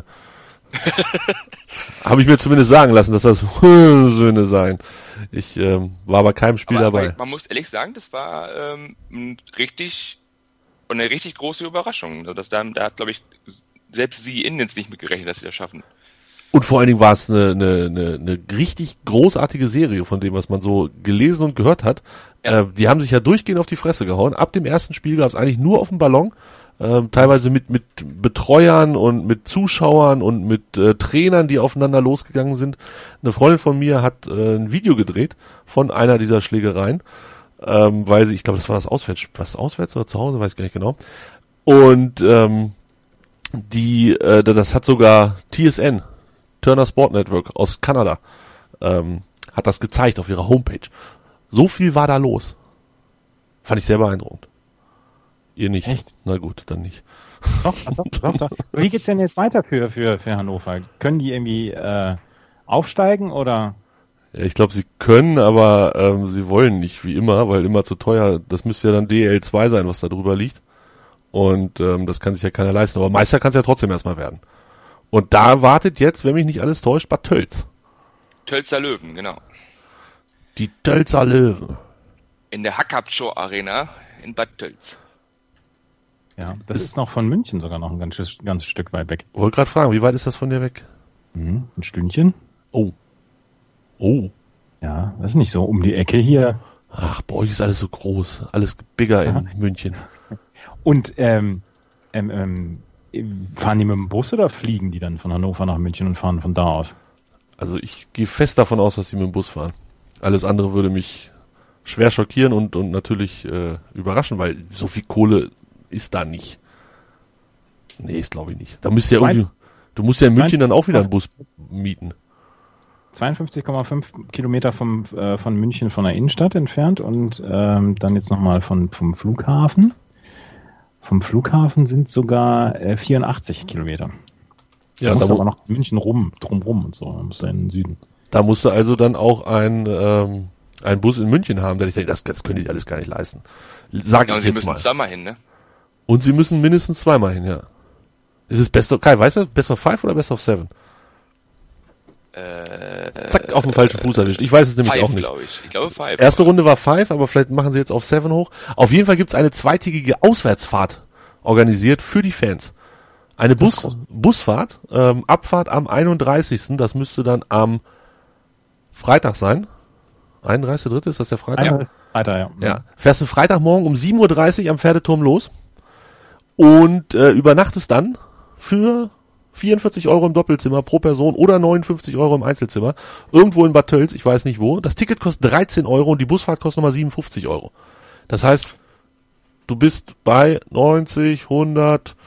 Speaker 4: Habe ich mir zumindest sagen lassen, dass das Söhne seien. Ich ähm, war bei keinem Spiel
Speaker 6: aber,
Speaker 4: dabei.
Speaker 6: Aber man muss ehrlich sagen, das war ähm, ein richtig eine richtig große Überraschung. Also das da, da hat, glaube ich, selbst die Indians nicht mitgerechnet, dass sie das schaffen.
Speaker 4: Und vor allen Dingen war es eine, eine, eine, eine richtig großartige Serie von dem, was man so gelesen und gehört hat.
Speaker 6: Ja.
Speaker 4: Äh, die haben sich ja durchgehend auf die Fresse gehauen. Ab dem ersten Spiel gab es eigentlich nur auf dem Ballon. Ähm, teilweise mit mit Betreuern und mit Zuschauern und mit äh, Trainern, die aufeinander losgegangen sind. Eine Freundin von mir hat äh, ein Video gedreht von einer dieser Schlägereien, ähm, weil sie, ich glaube, das war das Auswärts, was auswärts oder zu Hause, weiß ich gar nicht genau. Und ähm, die, äh, das hat sogar T S N, Turner Sport Network aus Kanada, ähm, hat das gezeigt auf ihrer Homepage. So viel war da los. Fand ich sehr beeindruckend. Ihr nicht?
Speaker 5: Echt?
Speaker 4: Na gut, dann nicht.
Speaker 5: Doch, doch, doch, doch. Wie geht's denn jetzt weiter für, für, für Hannover? Können die irgendwie äh, aufsteigen oder?
Speaker 4: Ja, ich glaube, sie können, aber ähm, sie wollen nicht, wie immer, weil immer zu teuer. Das müsste ja dann D L zwei sein, was da drüber liegt. Und ähm, das kann sich ja keiner leisten. Aber Meister kann es ja trotzdem erstmal werden. Und da wartet jetzt, wenn mich nicht alles täuscht, Bad Tölz.
Speaker 6: Tölzer Löwen, genau.
Speaker 4: Die Tölzer Löwen.
Speaker 6: In der Hackabtschow Arena in Bad Tölz.
Speaker 5: Ja, das ist noch von München sogar noch ein ganzes, ganzes Stück weit weg.
Speaker 4: Wollte gerade fragen, wie weit ist das von dir weg?
Speaker 5: Mhm, ein Stündchen.
Speaker 4: Oh. Oh.
Speaker 5: Ja, das ist nicht so um die Ecke hier.
Speaker 4: Ach, bei euch ist alles so groß. Alles bigger in
Speaker 5: Aha.
Speaker 4: München.
Speaker 5: Und ähm, ähm, ähm, fahren die mit dem Bus oder fliegen die dann von Hannover nach München und fahren von da aus?
Speaker 4: Also ich gehe fest davon aus, dass die mit dem Bus fahren. Alles andere würde mich schwer schockieren und, und natürlich äh, überraschen, weil so viel Kohle ist da nicht. Nee, ist glaube ich nicht. Da müsst ihr ja irgendwie, du musst ja in München dann auch wieder einen Bus mieten.
Speaker 5: zweiundfünfzig Komma fünf Kilometer vom, äh, von München von der Innenstadt entfernt und ähm, dann jetzt nochmal von, vom Flughafen. Vom Flughafen sind sogar äh, vierundachtzig Kilometer.
Speaker 4: Ja,
Speaker 5: da musst
Speaker 4: da
Speaker 5: du
Speaker 4: mu-
Speaker 5: aber noch München rum, drumrum und so. Da musst du in den Süden.
Speaker 4: Da musst du also dann auch ein, ähm, einen Bus in München haben, der ich denke, das, das könnte ich alles gar nicht leisten. Sag
Speaker 6: Ja, und
Speaker 4: ich
Speaker 6: sie
Speaker 4: jetzt
Speaker 6: müssen
Speaker 4: mal.
Speaker 6: zweimal hin, ne?
Speaker 4: Und sie müssen mindestens zweimal hin, ja. Ist es Best of, Kai, weißt du, Best of Five oder Best of Seven?
Speaker 6: Äh,
Speaker 4: Zack, auf den falschen Fuß erwischt. Ich weiß es nämlich
Speaker 6: Five,
Speaker 4: auch nicht.
Speaker 6: glaube ich. Ich glaube Five.
Speaker 4: Erste Runde war Five, aber vielleicht machen sie jetzt auf Seven hoch. Auf jeden Fall gibt's eine zweitägige Auswärtsfahrt organisiert für die Fans. Eine Bus, Busfahrt, ähm, Abfahrt am einunddreißigsten Das müsste dann am Freitag sein. einunddreißigster dritte ist das der Freitag?
Speaker 5: Einer ist weiter, ja.
Speaker 4: Ja. Fährst du Freitagmorgen um sieben Uhr dreißig am Pferdeturm los und äh, übernachtest dann für vierundvierzig Euro im Doppelzimmer pro Person oder neunundfünfzig Euro im Einzelzimmer irgendwo in Bad Tölz, ich weiß nicht wo. Das Ticket kostet dreizehn Euro und die Busfahrt kostet nochmal siebenundfünfzig Euro. Das heißt, du bist bei neunzig, hundert,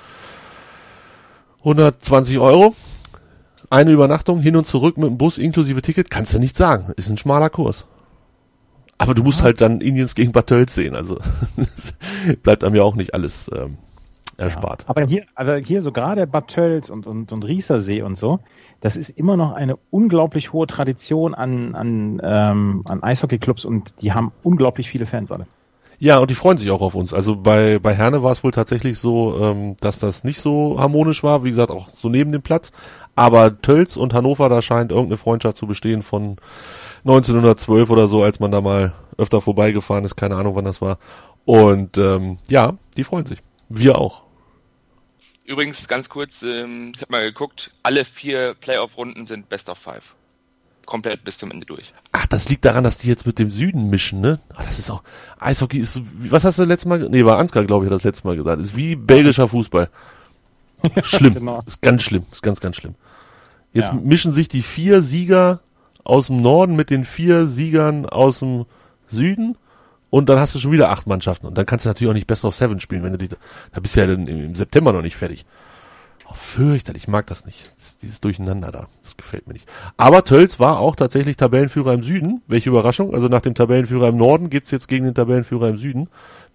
Speaker 4: hundertzwanzig Euro. Eine Übernachtung hin und zurück mit dem Bus inklusive Ticket, kannst du nicht sagen. Ist ein schmaler Kurs. Aber du musst halt dann Indians gegen Bad Tölz sehen. Also bleibt einem ja auch nicht alles ähm, erspart.
Speaker 5: Aber hier, aber hier so gerade Bad Tölz und, und, und Riesersee und so, das ist immer noch eine unglaublich hohe Tradition an, an, ähm, an Eishockeyclubs und die haben unglaublich viele Fans alle.
Speaker 4: Ja, und die freuen sich auch auf uns. Also bei bei Herne war es wohl tatsächlich so, ähm, dass das nicht so harmonisch war. Wie gesagt, auch so neben dem Platz. Aber Tölz und Hannover, da scheint irgendeine Freundschaft zu bestehen von neunzehnhundertzwölf oder so, als man da mal öfter vorbeigefahren ist. Keine Ahnung, wann das war. Und ähm, ja, die freuen sich. Wir auch.
Speaker 6: Übrigens, ganz kurz, ähm, ich habe mal geguckt, alle vier Playoff-Runden sind Best of Five. Komplett bis zum Ende durch.
Speaker 4: Ach, das liegt daran, dass die jetzt mit dem Süden mischen, ne? Ach, das ist auch, Eishockey ist so, wie- was hast du letztes Mal, ge- nee, war Ansgar, glaube ich, hat das letzte Mal gesagt, ist wie belgischer Fußball. Schlimm,
Speaker 5: Genau.
Speaker 4: ist ganz schlimm, ist ganz, ganz schlimm. Jetzt
Speaker 5: Ja.
Speaker 4: mischen sich die vier Sieger aus dem Norden mit den vier Siegern aus dem Süden und dann hast du schon wieder acht Mannschaften und dann kannst du natürlich auch nicht Best of Seven spielen, wenn du die, da bist du ja dann im, im September noch nicht fertig. Oh, fürchterlich, ich mag das nicht. Das, dieses Durcheinander da, das gefällt mir nicht. Aber Tölz war auch tatsächlich Tabellenführer im Süden. Welche Überraschung. Also nach dem Tabellenführer im Norden geht's jetzt gegen den Tabellenführer im Süden.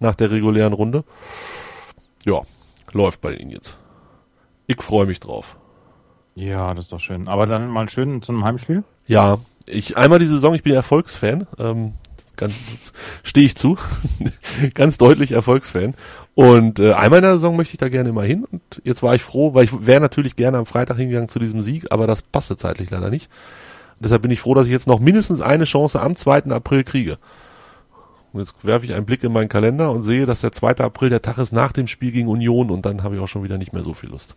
Speaker 4: nach der regulären Runde. Ja, läuft bei ihnen jetzt. Ich freue mich drauf.
Speaker 5: Ja, das ist doch schön. Aber dann mal schön zu einem Heimspiel?
Speaker 4: Ja, ich einmal die Saison, ich bin Erfolgsfan, ähm, ganz stehe ich zu, ganz deutlich Erfolgsfan. Und äh, einmal in der Saison möchte ich da gerne immer hin. Und jetzt war ich froh, weil ich wäre natürlich gerne am Freitag hingegangen zu diesem Sieg, aber das passte zeitlich leider nicht. Und deshalb bin ich froh, dass ich jetzt noch mindestens eine Chance am zweiten April kriege. Und jetzt werfe ich einen Blick in meinen Kalender und sehe, dass der zweite April der Tag ist nach dem Spiel gegen Union und dann habe ich auch schon wieder nicht mehr so viel Lust.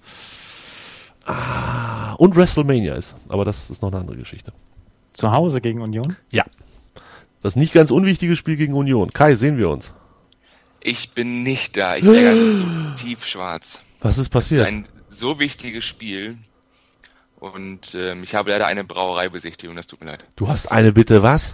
Speaker 4: Ah, und WrestleMania ist, aber das ist noch eine andere Geschichte.
Speaker 5: Zu Hause gegen Union?
Speaker 4: Ja. Das nicht ganz unwichtige Spiel gegen Union. Kai, sehen wir uns?
Speaker 6: Ich bin nicht da. Ich ärgere mich so tiefschwarz.
Speaker 4: Was ist passiert?
Speaker 6: Das ist ein so wichtiges Spiel. Und ähm, ich habe leider eine Brauereibesichtigung, das tut mir leid.
Speaker 4: Du hast eine bitte, was?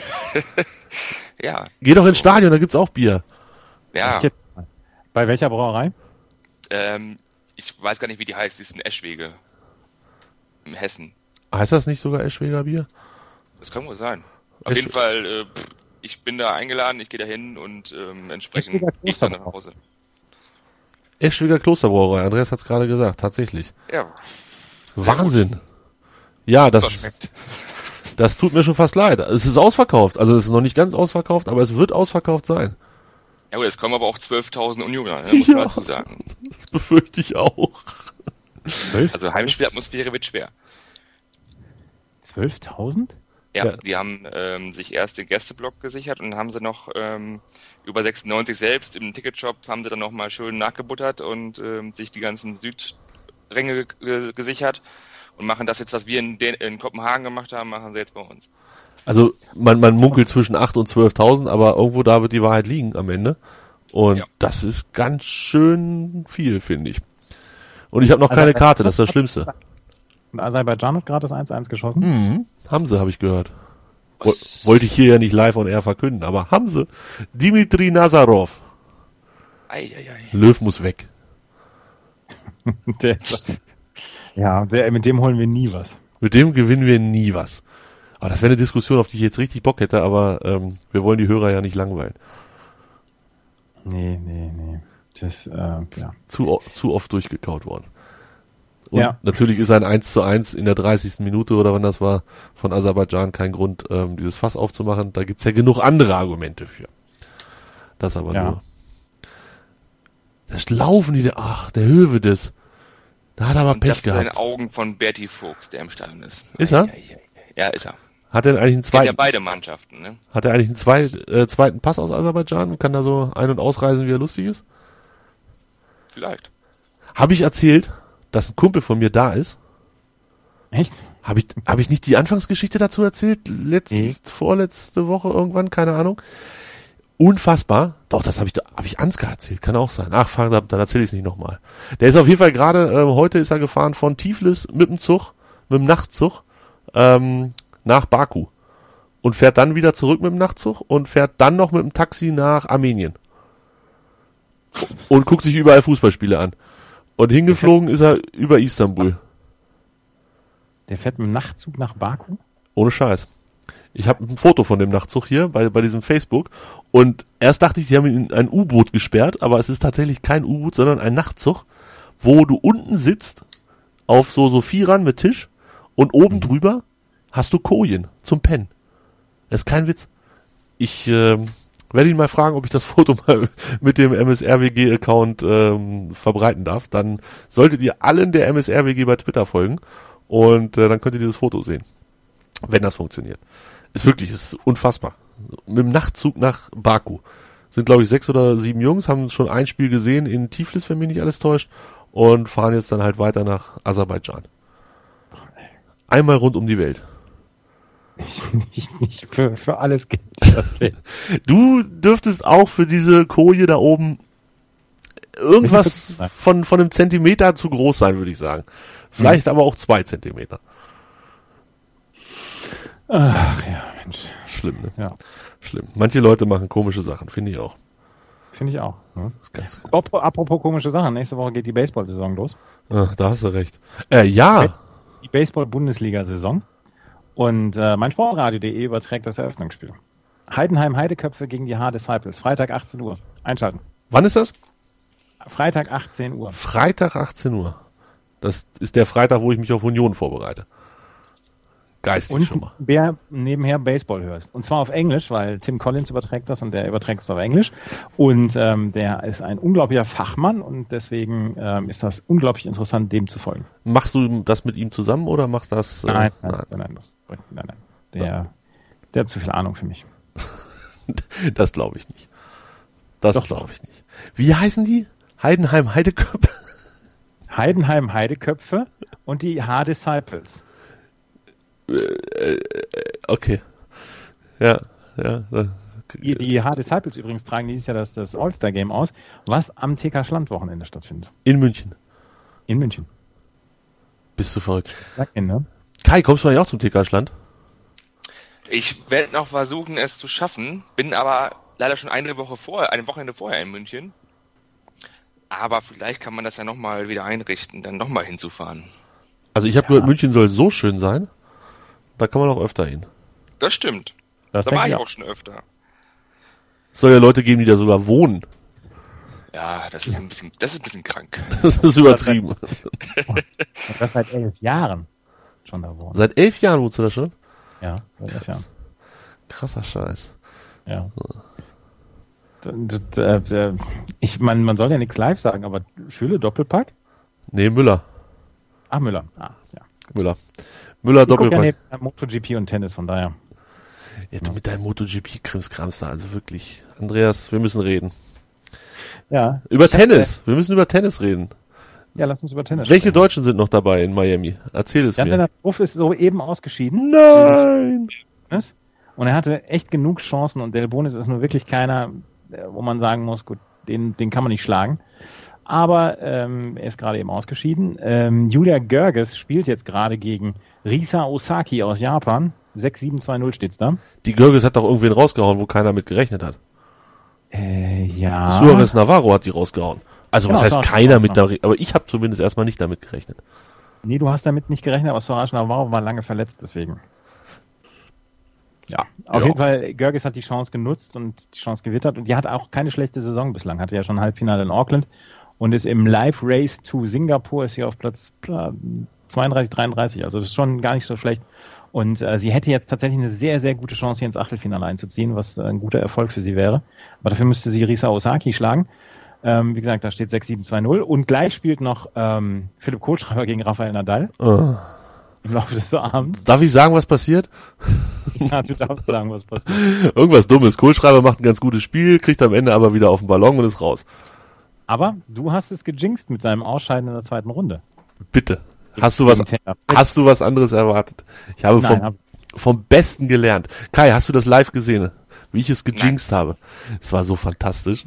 Speaker 6: Ja.
Speaker 4: Geh doch
Speaker 6: so.
Speaker 4: ins Stadion, da gibt's auch Bier.
Speaker 6: Ja.
Speaker 5: Bei welcher Brauerei?
Speaker 6: Ähm, ich weiß gar nicht, wie die heißt. Die ist in Eschwege. In Hessen.
Speaker 4: Heißt das nicht sogar Eschweger Bier?
Speaker 6: Das kann wohl sein. Auf
Speaker 4: Esch-
Speaker 6: jeden Fall, äh, pff, ich bin da eingeladen, ich gehe da hin und ähm, entsprechend
Speaker 5: Eschweger
Speaker 6: gehe ich dann nach Hause.
Speaker 4: Eschweger Klosterbrauerei, Andreas hat's gerade gesagt, tatsächlich.
Speaker 6: Ja.
Speaker 4: Wahnsinn. Ja,
Speaker 6: Das
Speaker 4: das,
Speaker 6: schmeckt.
Speaker 4: das tut mir schon fast leid. Es ist ausverkauft, also es ist noch nicht ganz ausverkauft, aber es wird ausverkauft sein.
Speaker 6: Ja gut, es kommen aber auch zwölftausend Unioner, ne, muss
Speaker 4: Ja.
Speaker 6: man dazu sagen.
Speaker 4: Das befürchte ich auch.
Speaker 6: Also Heimspielatmosphäre wird schwer.
Speaker 5: zwölftausend?
Speaker 6: Ja,
Speaker 4: Ja.
Speaker 6: die haben ähm, sich erst den Gästeblock gesichert und haben sie noch ähm, über sechsundneunzig selbst im Ticketshop haben sie dann nochmal schön nachgebuttert und ähm, sich die ganzen Südränge ge- ge- gesichert und machen das jetzt, was wir in, Den- in Kopenhagen gemacht haben, machen sie jetzt bei uns.
Speaker 4: Also man, man munkelt zwischen acht und zwölftausend, aber irgendwo da wird die Wahrheit liegen am Ende. Und
Speaker 6: Ja.
Speaker 4: das ist ganz schön viel, finde ich. Und ich habe noch
Speaker 5: Also,
Speaker 4: keine Karte, das ist das Schlimmste.
Speaker 5: Und Aserbaidschan hat gerade das eins eins geschossen.
Speaker 4: Mhm. Haben sie, habe ich gehört. Wo- Wollte ich hier ja nicht live on air verkünden, aber haben sie. Dimitri Nazarov.
Speaker 6: Eieiei.
Speaker 4: Löw muss weg.
Speaker 5: Der, ja, der, mit dem holen wir nie was.
Speaker 4: Mit dem gewinnen wir nie was. Aber das wäre eine Diskussion, auf die ich jetzt richtig Bock hätte, aber ähm, wir wollen die Hörer ja nicht langweilen.
Speaker 5: Nee, nee, nee. Das, äh, ja.
Speaker 4: Zu, o- zu oft durchgekaut worden. Und
Speaker 5: Ja.
Speaker 4: natürlich ist ein eins zu eins in der dreißigsten Minute oder wann das war, von Aserbaidschan kein Grund, ähm, dieses Fass aufzumachen. Da gibt's ja genug andere Argumente für. Das aber
Speaker 5: Ja.
Speaker 4: nur. Das laufen die, da- ach, der Höwe des. Da hat er aber
Speaker 6: Und das
Speaker 4: Pech
Speaker 6: in den
Speaker 4: gehabt.
Speaker 6: Augen von Berti Fuchs, der im Stadion ist.
Speaker 4: Ist er?
Speaker 6: Eieiei. Ja, ist er.
Speaker 4: Hat er eigentlich einen
Speaker 6: Kennt ja
Speaker 4: zweiten,
Speaker 6: beide Mannschaften, ne?
Speaker 4: hat er eigentlich einen zwei, äh, zweiten Pass aus Aserbaidschan? Kann da so ein- und ausreisen, wie er lustig ist?
Speaker 6: Vielleicht.
Speaker 4: Habe ich erzählt, dass ein Kumpel von mir da ist?
Speaker 5: Echt?
Speaker 4: Habe ich, hab ich nicht die Anfangsgeschichte dazu erzählt? Letzt,
Speaker 5: Nee.
Speaker 4: Vorletzte Woche irgendwann, keine Ahnung. Unfassbar. Doch, das habe ich, hab ich Ansgar erzählt, kann auch sein. Ach, fuck, dann erzähle ich es nicht nochmal. Der ist auf jeden Fall gerade, äh, heute ist er gefahren von Tiflis mit dem Zug, mit dem Nachtzug, ähm, nach Baku. Und fährt dann wieder zurück mit dem Nachtzug und fährt dann noch mit dem Taxi nach Armenien. Und guckt sich überall Fußballspiele an. Und hingeflogen ist er über Istanbul.
Speaker 5: Der fährt mit dem Nachtzug nach Baku?
Speaker 4: Ohne Scheiß. Ich habe ein Foto von dem Nachtzug hier bei, bei diesem Facebook und erst dachte ich, sie haben ihn in ein U-Boot gesperrt, aber es ist tatsächlich kein U-Boot, sondern ein Nachtzug, wo du unten sitzt auf so, so Vierern mit Tisch und oben drüber hast du Kojen zum Pennen. Das ist kein Witz. Ich ähm, werde ihn mal fragen, ob ich das Foto mal mit dem M S R W G-Account ähm, verbreiten darf. Dann solltet ihr allen der M S R W G bei Twitter folgen und äh, dann könnt ihr dieses Foto sehen, wenn das funktioniert. Ist wirklich, ist unfassbar. Mit dem Nachtzug nach Baku. Sind, glaube ich, sechs oder sieben Jungs, haben schon ein Spiel gesehen in Tiflis, wenn mich nicht alles täuscht, und fahren jetzt dann halt weiter nach Aserbaidschan. Einmal rund um die Welt.
Speaker 5: Nicht, nicht, nicht für, für alles Geld.
Speaker 4: Du dürftest auch für diese Koje da oben irgendwas von, von einem Zentimeter zu groß sein, würde ich sagen. Vielleicht aber auch zwei Zentimeter.
Speaker 5: Ach ja, Mensch.
Speaker 4: Schlimm, ne?
Speaker 5: Ja,
Speaker 4: Schlimm. Manche Leute machen komische Sachen, finde ich auch.
Speaker 5: finde ich auch. Ne?
Speaker 4: Das ist ganz,
Speaker 5: Apropos, apropos komische Sachen, nächste Woche geht die Baseball-Saison los.
Speaker 4: ah, da hast du recht. Äh, ja.
Speaker 5: Die Baseball-Bundesliga-Saison. Und äh, mein Sportradio punkt de überträgt das Eröffnungsspiel. Heidenheim Heideköpfe gegen die H-Disciples, Freitag achtzehn Uhr. Einschalten.
Speaker 4: Wann ist das?
Speaker 5: Freitag achtzehn Uhr.
Speaker 4: Freitag achtzehn Uhr. Das ist der Freitag, wo ich mich auf Union vorbereite. Geistig
Speaker 5: Und
Speaker 4: schon mal.
Speaker 5: wer nebenher Baseball hörst. Und zwar auf Englisch, weil Tim Collins überträgt das und der überträgt es auf Englisch. Und ähm, der ist ein unglaublicher Fachmann und deswegen ähm, ist das unglaublich interessant, dem zu folgen.
Speaker 4: Machst du das mit ihm zusammen oder macht das... Äh,
Speaker 5: Nein, nein, nein, nein, das, nein, nein. Der, ja. der hat zu viel Ahnung für mich.
Speaker 4: Das glaube ich nicht. Das
Speaker 5: Doch.
Speaker 4: glaube ich nicht. Wie heißen die? Heidenheim Heideköpfe?
Speaker 5: Heidenheim Heideköpfe und die H-Disciples.
Speaker 4: Okay. Ja, ja.
Speaker 5: Die, die H-Disciples übrigens tragen dieses Jahr das, das All-Star-Game aus, was am T K Schland-Wochenende stattfindet.
Speaker 4: In München.
Speaker 5: In München.
Speaker 4: Bist du verrückt.
Speaker 5: Sag ihn, ne?
Speaker 4: Kai, kommst du eigentlich auch zum T K Schland?
Speaker 6: Ich werde noch versuchen, es zu schaffen, bin aber leider schon eine Woche vorher, eine Wochenende vorher in München. Aber vielleicht kann man das ja nochmal wieder einrichten, dann nochmal hinzufahren.
Speaker 4: Also ich habe
Speaker 5: Ja.
Speaker 4: gehört, München soll so schön sein. Da kann man auch öfter hin.
Speaker 6: Das stimmt.
Speaker 5: Das
Speaker 6: Da
Speaker 5: denke
Speaker 6: war ich
Speaker 5: ich
Speaker 6: auch schon öfter.
Speaker 4: Es soll ja Leute geben, die da sogar wohnen.
Speaker 6: Ja, das ist ein bisschen, das ist ein bisschen krank.
Speaker 4: Das ist übertrieben.
Speaker 5: Und das seit elf Jahren schon da wohnen.
Speaker 4: Seit elf Jahren wohnst du da schon?
Speaker 5: Ja, seit elf Jahren.
Speaker 4: Krasser Scheiß.
Speaker 5: Ja. D- d- d- Ich meine, man soll ja nichts live sagen, aber Schüle Doppelpack?
Speaker 4: Nee, Müller.
Speaker 5: Ach, Müller. Ah, ja.
Speaker 4: Müller. Müller
Speaker 5: Ich gucke ja
Speaker 4: Doppelpack.
Speaker 5: neben MotoGP und Tennis, von daher.
Speaker 4: Ja, du mit deinem MotoGP-Krimskrams da, also wirklich. Andreas, wir müssen reden.
Speaker 5: Ja.
Speaker 4: Über
Speaker 5: Ich hab,
Speaker 4: Tennis. Wir müssen über Tennis reden.
Speaker 5: äh, Ja, lass uns über Tennis
Speaker 4: Welche
Speaker 5: sprechen.
Speaker 4: Deutschen sind noch dabei in Miami? Erzähl es
Speaker 5: Jan
Speaker 4: mir.
Speaker 5: Lennart Ruff ist soeben ausgeschieden.
Speaker 4: Nein!
Speaker 5: Und er hatte echt genug Chancen und Del Bonis ist nur wirklich keiner, äh, wo man sagen muss, gut, den, den kann man nicht schlagen. Aber ähm, er ist gerade eben ausgeschieden. Ähm, Julia Görges spielt jetzt gerade gegen Risa Osaki aus Japan. sechs sieben zwei null steht's da.
Speaker 4: Die Görges hat doch irgendwen rausgehauen, wo keiner mit gerechnet hat.
Speaker 5: Äh, ja.
Speaker 4: Suarez Navarro hat die rausgehauen. Also was
Speaker 5: Genau,
Speaker 4: heißt
Speaker 5: Suarez
Speaker 4: keiner
Speaker 5: Navarro.
Speaker 4: mit da, aber ich habe zumindest erstmal nicht damit gerechnet.
Speaker 5: Nee, du hast damit nicht gerechnet, aber Suarez Navarro war lange verletzt, deswegen. Ja, auf
Speaker 4: Ja.
Speaker 5: jeden Fall, Görges hat die Chance genutzt und die Chance gewittert und die hat auch keine schlechte Saison bislang. Hatte ja schon ein Halbfinale in Auckland und ist im Live Race to Singapur ist hier auf Platz äh, zweiunddreißig, dreiunddreißig. Also das ist schon gar nicht so schlecht. Und äh, sie hätte jetzt tatsächlich eine sehr, sehr gute Chance, hier ins Achtelfinale einzuziehen, was äh, ein guter Erfolg für sie wäre. Aber dafür müsste sie Risa Osaki schlagen. Ähm, wie gesagt, da steht sechs sieben zwei null. Und gleich spielt noch ähm, Philipp Kohlschreiber gegen Rafael Nadal
Speaker 4: Oh.
Speaker 5: im Laufe des Abends.
Speaker 4: Darf ich sagen, was passiert?
Speaker 5: Ja, du darfst sagen, was passiert.
Speaker 4: Irgendwas Dummes. Kohlschreiber macht ein ganz gutes Spiel, kriegt am Ende aber wieder auf den Ballon und ist raus.
Speaker 5: Aber du hast es gejinxt mit seinem Ausscheiden in der zweiten Runde.
Speaker 4: Bitte. Hast du was,
Speaker 5: Gegen Taylor.
Speaker 4: hast du was anderes erwartet? Ich habe
Speaker 5: Nein,
Speaker 4: vom,
Speaker 5: hab-
Speaker 4: vom Besten gelernt. Kai, hast du das live gesehen? Wie ich es gejinxt habe. Es war so fantastisch.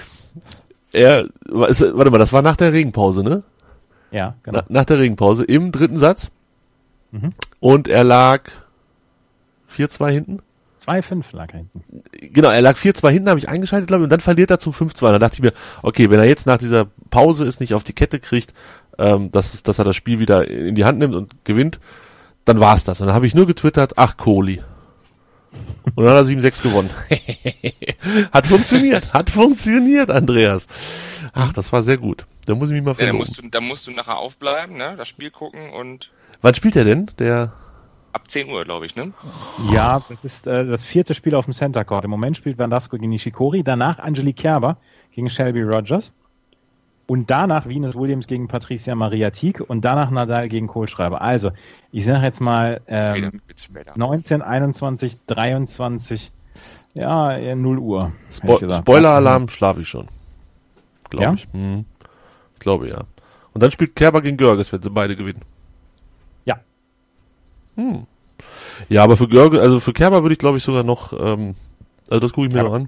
Speaker 4: Er, es- warte mal, das war nach der Regenpause, ne?
Speaker 5: Ja, genau.
Speaker 4: Na, nach der Regenpause im dritten Satz.
Speaker 5: Mhm.
Speaker 4: Und er lag vier zwei hinten.
Speaker 5: zwei fünf lag er hinten.
Speaker 4: Genau, er lag vier zwei hinten, habe ich eingeschaltet, glaube ich, und dann verliert er zum fünf zwei. Da dachte ich mir, okay, wenn er jetzt nach dieser Pause es nicht auf die Kette kriegt, ähm, dass, es- dass er das Spiel wieder in die Hand nimmt und gewinnt, dann war's das. Und dann habe ich nur getwittert, ach, Kohli. Und dann hat er sieben sechs gewonnen. Hat funktioniert, hat funktioniert, Andreas. Ach, das war sehr gut. Da muss ich mich mal
Speaker 6: Ja, da,
Speaker 4: verloben.
Speaker 6: musst du, da musst du nachher aufbleiben, ne? Das Spiel gucken und
Speaker 4: Wann spielt er denn? Der
Speaker 6: ab zehn Uhr, glaube ich, ne?
Speaker 5: Ja, das ist äh, das vierte Spiel auf dem Center Court. Im Moment spielt Vandasco gegen Nishikori, danach Angelique Kerber gegen Shelby Rogers und danach Venus Williams gegen Patricia Maria Thiek und danach Nadal gegen Kohlschreiber. Also, ich sage jetzt mal
Speaker 6: Später,
Speaker 5: ähm,
Speaker 6: wird's später.
Speaker 5: neunzehn, einundzwanzig, dreiundzwanzig, ja, äh, null Uhr. hätte ich
Speaker 4: Spo
Speaker 5: gesagt.
Speaker 4: Spoiler-Alarm, schlafe ich schon. Glaube
Speaker 5: Ja?
Speaker 4: ich. Hm. Ich glaube, ja. Und dann spielt Kerber gegen Görges, wenn sie beide gewinnen.
Speaker 5: Ja.
Speaker 4: Hm. Ja, aber für Görges, also für Kerber würde ich, glaube ich, sogar noch, ähm, also das gucke ich mir noch an.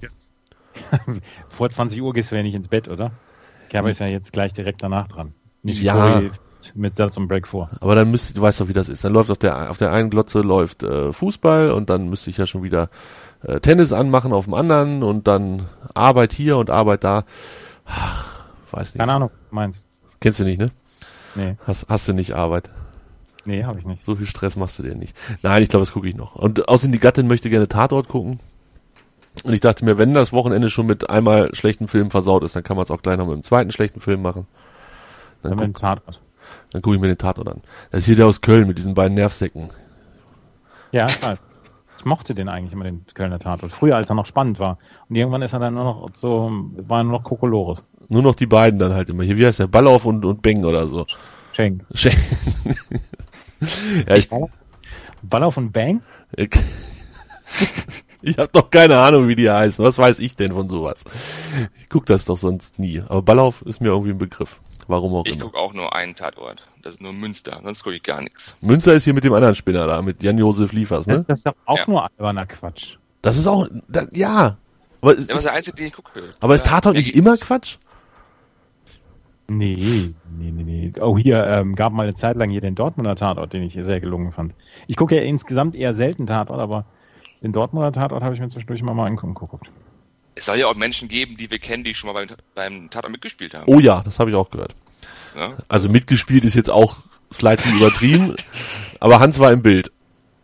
Speaker 5: Vor zwanzig Uhr gehst du ja nicht ins Bett, oder? Kerber ist ja jetzt gleich direkt danach dran.
Speaker 4: Ja.
Speaker 5: Nishikori mit Satz und Break vor.
Speaker 4: Aber dann müsste, du weißt doch, wie das ist. Dann läuft auf der, auf der einen Glotze läuft äh, Fußball und dann müsste ich ja schon wieder äh, Tennis anmachen auf dem anderen und dann Arbeit hier und Arbeit da. Ach, weiß nicht.
Speaker 5: Keine Ahnung, meinst
Speaker 4: Kennst du nicht, ne?
Speaker 5: Nee,
Speaker 4: Hast, hast du nicht Arbeit.
Speaker 5: nee, habe ich nicht.
Speaker 4: So viel Stress machst du dir nicht. Nein, ich glaube, das gucke ich noch. Und außerdem die Gattin möchte gerne Tatort gucken. Und ich dachte mir, wenn das Wochenende schon mit einmal schlechten Filmen versaut ist, dann kann man es auch gleich noch mit einem zweiten schlechten Film machen. Dann,
Speaker 5: Dann mit dem Tatort.
Speaker 4: dann gucke ich mir den Tatort an. Das ist hier der aus Köln mit diesen beiden Nervsäcken.
Speaker 5: Ja, klar. Ich mochte den eigentlich immer, den Kölner Tatort. Früher, als er noch spannend war. Und irgendwann ist er dann nur noch so, war er nur noch Kokolores.
Speaker 4: Nur noch die beiden dann halt immer. Hier, wie heißt der? Ballauf und, und Beng oder so.
Speaker 5: Schenk.
Speaker 4: Schenk. ja, ich,
Speaker 5: Ballauf und Bang?
Speaker 4: ich habe doch keine Ahnung, wie die heißen. Was weiß ich denn von sowas? Ich guck das doch sonst nie. Aber Ballauf ist mir irgendwie ein Begriff. Warum auch
Speaker 6: Ich
Speaker 4: immer.
Speaker 6: gucke auch nur einen Tatort. Das ist nur Münster, sonst gucke ich gar nichts.
Speaker 4: Münster ist hier mit dem anderen Spinner da, mit Jan-Josef Liefers,
Speaker 5: Das,
Speaker 4: ne?
Speaker 5: das ist doch auch
Speaker 6: Ja.
Speaker 5: nur alberner Quatsch.
Speaker 4: Das ist auch, das, ja. Aber,
Speaker 6: Das
Speaker 4: ist,
Speaker 6: ist der einzige, den ich gucke.
Speaker 4: aber ist Tatort nicht immer Quatsch?
Speaker 5: Nee, nee, nee, nee. Oh, hier ähm, gab mal eine Zeit lang hier den Dortmunder Tatort, den ich sehr gelungen fand. Ich gucke ja insgesamt eher selten Tatort, aber den Dortmunder Tatort habe ich mir zwischendurch mal mal angeguckt.
Speaker 6: Es soll ja auch Menschen geben, die wir kennen, die schon mal beim, beim Tatort mitgespielt haben.
Speaker 4: Oh ja, das habe ich auch gehört.
Speaker 6: Ja?
Speaker 4: Also mitgespielt ist jetzt auch slightly übertrieben, aber Hans war im Bild.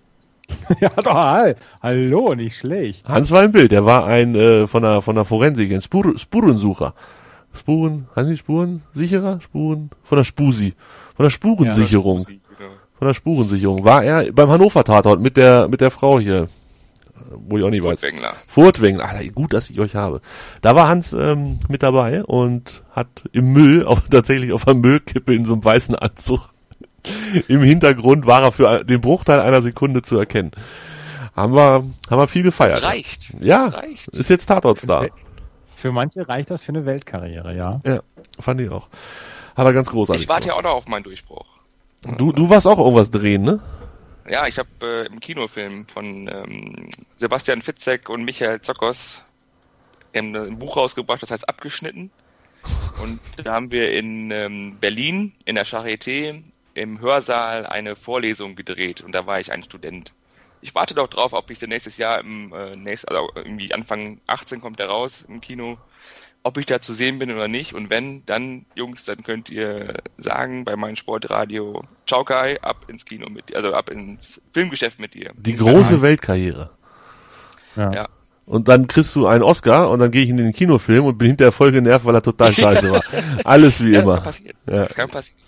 Speaker 5: Ja, doch, hall- hallo, nicht schlecht.
Speaker 4: Hans war im Bild, der war ein äh, von der von der Forensik, ein Spur, Spurensucher. Spuren, heißen die Spurensicherer? Spuren? Von der Spusi. Von der Spurensicherung.
Speaker 6: Genau.
Speaker 4: Von der Spurensicherung. War er beim Hannover Tatort mit der mit der Frau hier, wo ich auch nicht weiß.
Speaker 6: Furtwängler.
Speaker 4: Furtwängler. Alter, gut, dass ich euch habe. Da war Hans ähm, mit dabei und hat im Müll, auch tatsächlich auf der Müllkippe in so einem weißen Anzug, im Hintergrund war er für den Bruchteil einer Sekunde zu erkennen. Haben wir, haben wir viel gefeiert.
Speaker 6: Das reicht.
Speaker 4: Ja,
Speaker 6: Das reicht.
Speaker 4: ist jetzt Tatortstar.
Speaker 5: Für manche reicht das für eine Weltkarriere, ja.
Speaker 4: Ja, fand ich auch. Hat er ganz großartig
Speaker 6: Ich warte ja
Speaker 4: gemacht.
Speaker 6: auch noch auf meinen Durchbruch.
Speaker 4: Du, du warst auch irgendwas drehen, ne?
Speaker 6: Ja, ich habe äh, im Kinofilm von ähm, Sebastian Fitzek und Michael Zokos ein, ein Buch rausgebracht, das heißt Abgeschnitten. Und da haben wir in ähm, Berlin in der Charité im Hörsaal eine Vorlesung gedreht und da war ich ein Student. Ich warte doch drauf, ob ich dann nächstes Jahr im äh, nächst, also irgendwie Anfang achtzehn kommt der raus im Kino, ob ich da zu sehen bin oder nicht. Und wenn, dann, Jungs, dann könnt ihr sagen bei meinem Sportradio, ciao Kai, ab ins Kino mit dir, also ab ins Filmgeschäft mit dir.
Speaker 4: Die große Weltkarriere.
Speaker 5: Ja.
Speaker 6: Ja.
Speaker 4: Und dann kriegst du einen Oscar und dann gehe ich in den Kinofilm und bin hinterher voll genervt, weil er total scheiße war. Alles wie
Speaker 6: Ja, das
Speaker 4: immer.
Speaker 6: kann passieren.
Speaker 4: Ja.
Speaker 6: Das kann passieren.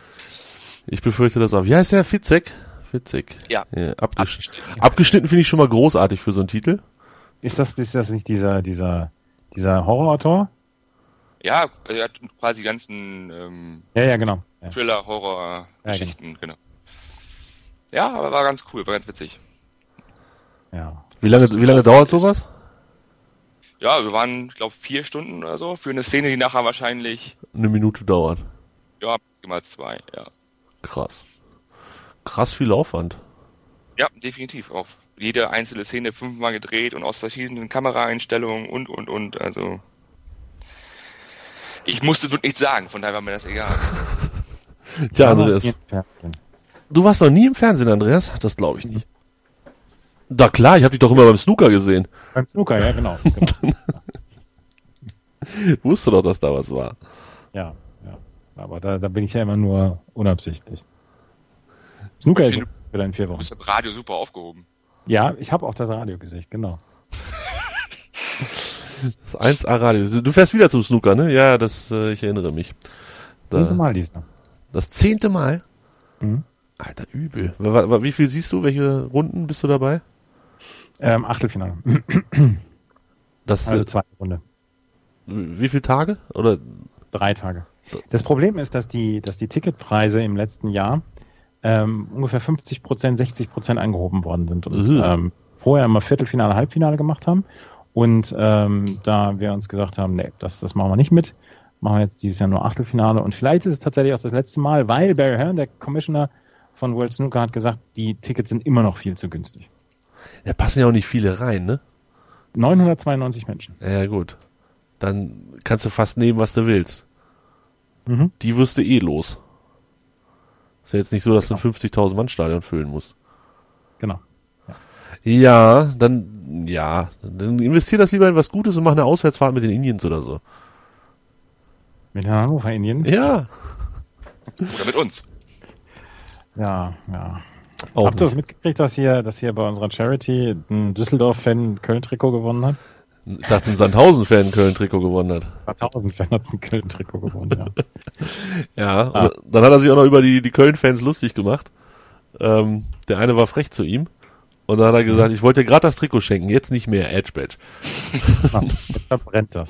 Speaker 4: Ich befürchte das auch. Wie heißt der? Fitzek? Fitzek.
Speaker 6: Ja.
Speaker 4: ja abgesch
Speaker 6: Abgeschnitten.
Speaker 4: abgeschnitten finde ich schon mal großartig für so einen Titel.
Speaker 5: Ist das, ist das nicht dieser, dieser, dieser Horrorautor?
Speaker 6: Ja, er hat quasi die ganzen ähm,
Speaker 5: Ja, ja, genau. Ja.
Speaker 6: Thriller, Horror-Geschichten, genau. Ja, aber war ganz cool, war ganz witzig.
Speaker 5: Ja.
Speaker 4: Wie lange, wie lange dauert sowas?
Speaker 6: Ja, wir waren, ich glaube, vier Stunden oder so für eine Szene, die nachher wahrscheinlich,
Speaker 4: Eine Minute dauert.
Speaker 6: ja, maximal zwei, ja.
Speaker 4: Krass. Krass viel Aufwand.
Speaker 6: Ja, definitiv. Auch jede einzelne Szene fünfmal gedreht und aus verschiedenen Kameraeinstellungen und, und, und. Also, ich musste wirklich nichts sagen, von daher war mir das egal.
Speaker 4: Tja,
Speaker 5: Aber
Speaker 4: Andreas.
Speaker 5: hier im Fernsehen.
Speaker 4: Du warst noch nie im Fernsehen, Andreas? Das glaube ich nicht. Da klar, ich habe dich doch immer beim Snooker gesehen.
Speaker 5: Beim Snooker, ja, genau. genau.
Speaker 4: Wusste doch, dass da was war.
Speaker 5: Ja, ja. Aber da, da bin ich ja immer nur unabsichtlich. Snooker ist
Speaker 6: finde-
Speaker 5: wieder in vier
Speaker 6: Du
Speaker 5: Wochen.
Speaker 6: bist im Radio super aufgehoben.
Speaker 5: Ja, ich habe auch das Radiogesicht, genau.
Speaker 4: Das eins A Radio. Du- Du fährst wieder zum Snooker, ne? Ja, das, äh, ich erinnere mich.
Speaker 5: Zehnte
Speaker 4: Da,
Speaker 5: Mal diesmal.
Speaker 4: das zehnte Mal?
Speaker 5: Mhm.
Speaker 4: Alter, übel. Wa- wa- Wie viel siehst du? Welche Runden bist du dabei?
Speaker 5: Ähm, Achtelfinale.
Speaker 4: Das,
Speaker 5: Also
Speaker 4: äh,
Speaker 5: zweite Runde.
Speaker 4: wie viele Tage? Oder?
Speaker 5: Drei Tage. Das Problem ist, dass die, dass die Ticketpreise im letzten Jahr ähm, ungefähr fünfzig Prozent, sechzig Prozent angehoben worden sind und
Speaker 4: Mhm.
Speaker 5: ähm, vorher immer Viertelfinale, Halbfinale gemacht haben. Und ähm, da wir uns gesagt haben, nee, das, das machen wir nicht mit, machen wir jetzt dieses Jahr nur Achtelfinale. Und vielleicht ist es tatsächlich auch das letzte Mal, weil Barry Hearn, der Commissioner von World Snooker, hat gesagt, die Tickets sind immer noch viel zu günstig.
Speaker 4: Da passen ja auch nicht viele rein, ne?
Speaker 5: neunhundertzweiundneunzig Menschen.
Speaker 4: Ja, ja, gut. Dann kannst du fast nehmen, was du willst.
Speaker 5: Mhm.
Speaker 4: Die wirst du eh los. Ist ja jetzt nicht so, dass du ein fünfzigtausend Mann Stadion füllen musst.
Speaker 5: Genau.
Speaker 4: Ja, dann, ja, dann investier das lieber in was Gutes und mach eine Auswärtsfahrt mit den Indians oder so.
Speaker 5: Mit den Hannover Indians?
Speaker 4: Ja.
Speaker 6: Oder mit uns.
Speaker 5: Ja, ja.
Speaker 4: Auch
Speaker 5: Habt ihr das
Speaker 4: nicht.
Speaker 5: mitgekriegt, dass hier, dass hier bei unserer Charity ein Düsseldorf-Fan Köln-Trikot gewonnen hat?
Speaker 4: Ich dachte, ein Sandhausen-Fan ein Köln-Trikot gewonnen hat.
Speaker 5: Sandhausen-Fan hat ein Köln-Trikot gewonnen, ja.
Speaker 4: Ja,
Speaker 5: Ah.
Speaker 4: und dann hat er sich auch noch über die, die Köln-Fans lustig gemacht. Ähm, der eine war frech zu ihm. Und dann hat er gesagt, ich wollte dir gerade das Trikot schenken, jetzt nicht mehr, Edge Badge.
Speaker 5: Ah, jetzt verbrennt das.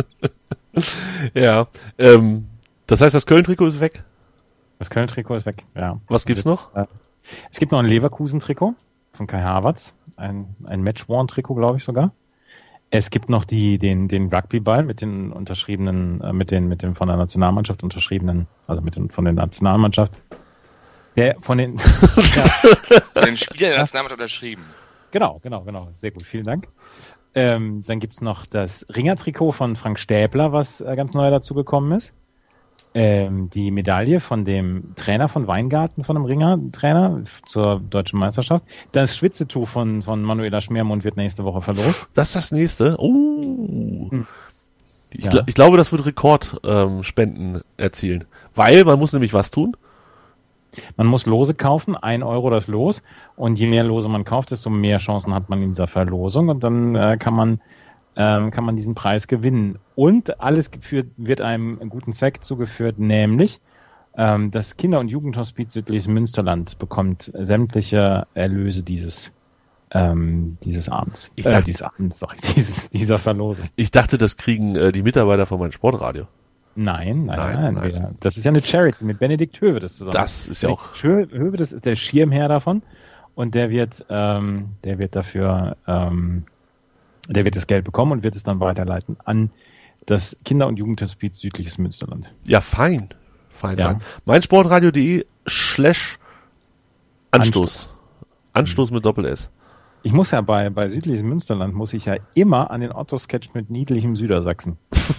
Speaker 4: Ja, ähm, das heißt, das Köln-Trikot ist weg.
Speaker 5: Das Köln-Trikot ist weg, ja.
Speaker 4: Was gibt's
Speaker 5: Jetzt,
Speaker 4: noch?
Speaker 5: Äh, es gibt noch ein Leverkusen-Trikot von Kai Havertz. Ein, ein Match-Worn-Trikot, glaube ich sogar. Es gibt noch die, den, den Rugby-Ball mit den unterschriebenen, äh, mit den, mit den von der Nationalmannschaft unterschriebenen, also mit den, von der Nationalmannschaft. Der, von den, ja,
Speaker 6: Den Spieler der Nationalmannschaft unterschrieben.
Speaker 5: genau, genau, genau. Sehr gut, vielen Dank. Ähm, dann gibt's noch das Ringer-Trikot von Frank Stäbler, was äh, ganz neu dazugekommen ist. Ähm, die Medaille von dem Trainer von Weingarten, von dem Ringer-Trainer zur deutschen Meisterschaft. Das Schwitzetuch von, von Manuela Schmermund wird nächste Woche verlost.
Speaker 4: Das ist das nächste. Oh. Ich,
Speaker 5: Ja.
Speaker 4: gl- ich glaube, das wird Rekordspenden ähm, Spenden erzielen. Weil man muss nämlich was tun.
Speaker 5: Man muss Lose kaufen, ein Euro das Los. Und je mehr Lose man kauft, desto mehr Chancen hat man in dieser Verlosung. Und dann äh, kann man ähm, kann man diesen Preis gewinnen. Und alles geführt, wird einem einen guten Zweck zugeführt, nämlich ähm, das Kinder- und Jugendhospiz Südliches Münsterland bekommt sämtliche Erlöse dieses ähm, dieses Abends.
Speaker 4: Ich
Speaker 5: äh,
Speaker 4: dachte-
Speaker 5: dieses Abends, sag ich, dieses, dieser Verlosung.
Speaker 4: Ich dachte, das kriegen äh, die Mitarbeiter von meinem Sportradio.
Speaker 5: Nein, nein,
Speaker 4: Nein,
Speaker 5: nein.
Speaker 4: nein.
Speaker 5: nein. Das ist ja eine Charity mit Benedikt Höwedes zusammen.
Speaker 4: Das ist ja auch.
Speaker 5: Benedikt Hö- Höwedes ist der Schirmherr davon und der wird, ähm, der wird dafür, ähm, der wird das Geld bekommen und wird es dann weiterleiten an das Kinder- und Jugendhospiz Südliches Münsterland.
Speaker 4: Ja, fein. Fein,
Speaker 5: Ja.
Speaker 4: fein. meinsportradio.de slash Anstoß. Anstoß mit Doppel-S.
Speaker 5: Ich muss ja bei, bei Südliches Münsterland muss ich ja immer an den Otto-Sketch mit niedlichem Südersachsen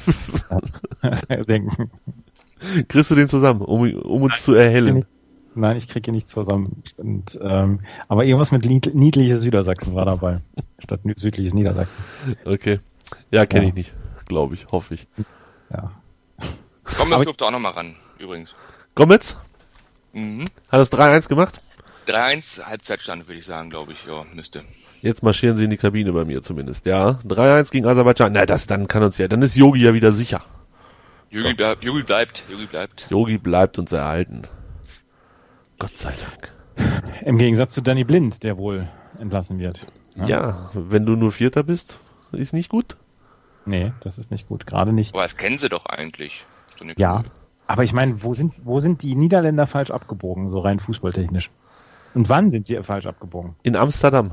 Speaker 5: denken.
Speaker 4: Kriegst du den zusammen, um, um uns zu erhellen?
Speaker 5: Nein, ich kriege ihn nicht zusammen. Und, ähm, aber irgendwas mit nied- niedliches Südersachsen war dabei, statt nü- südliches Niedersachsen.
Speaker 4: Okay. Ja, kenne
Speaker 5: Ja.
Speaker 4: ich nicht. Glaube ich, hoffe ich.
Speaker 5: Ja.
Speaker 6: Komm, das
Speaker 5: Aber-
Speaker 6: durfte auch noch mal ran, übrigens.
Speaker 4: Gomez
Speaker 6: Mhm.
Speaker 4: hat das drei eins gemacht.
Speaker 6: drei eins, Halbzeitstand, würde ich sagen, glaube ich. Ja, müsste.
Speaker 4: Jetzt marschieren sie in die Kabine bei mir zumindest. Ja, drei eins gegen Aserbaidschan. Na, das dann kann uns ja, dann ist Yogi ja wieder sicher.
Speaker 6: Jogi, bleib, Jogi bleibt, Jogi bleibt.
Speaker 4: Yogi bleibt uns erhalten. Gott sei Dank.
Speaker 5: Im Gegensatz zu Danny Blind, der wohl entlassen wird.
Speaker 4: Ja,
Speaker 5: Ja.
Speaker 4: wenn du nur Vierter bist, ist nicht gut.
Speaker 5: Nee, das ist nicht gut. Gerade nicht.
Speaker 6: Aber das kennen sie doch eigentlich. So eine
Speaker 5: Ja.
Speaker 6: Kugel.
Speaker 5: Aber ich meine, wo sind, wo sind die Niederländer falsch abgebogen, so rein fußballtechnisch? Und wann sind sie falsch abgebogen?
Speaker 4: In Amsterdam.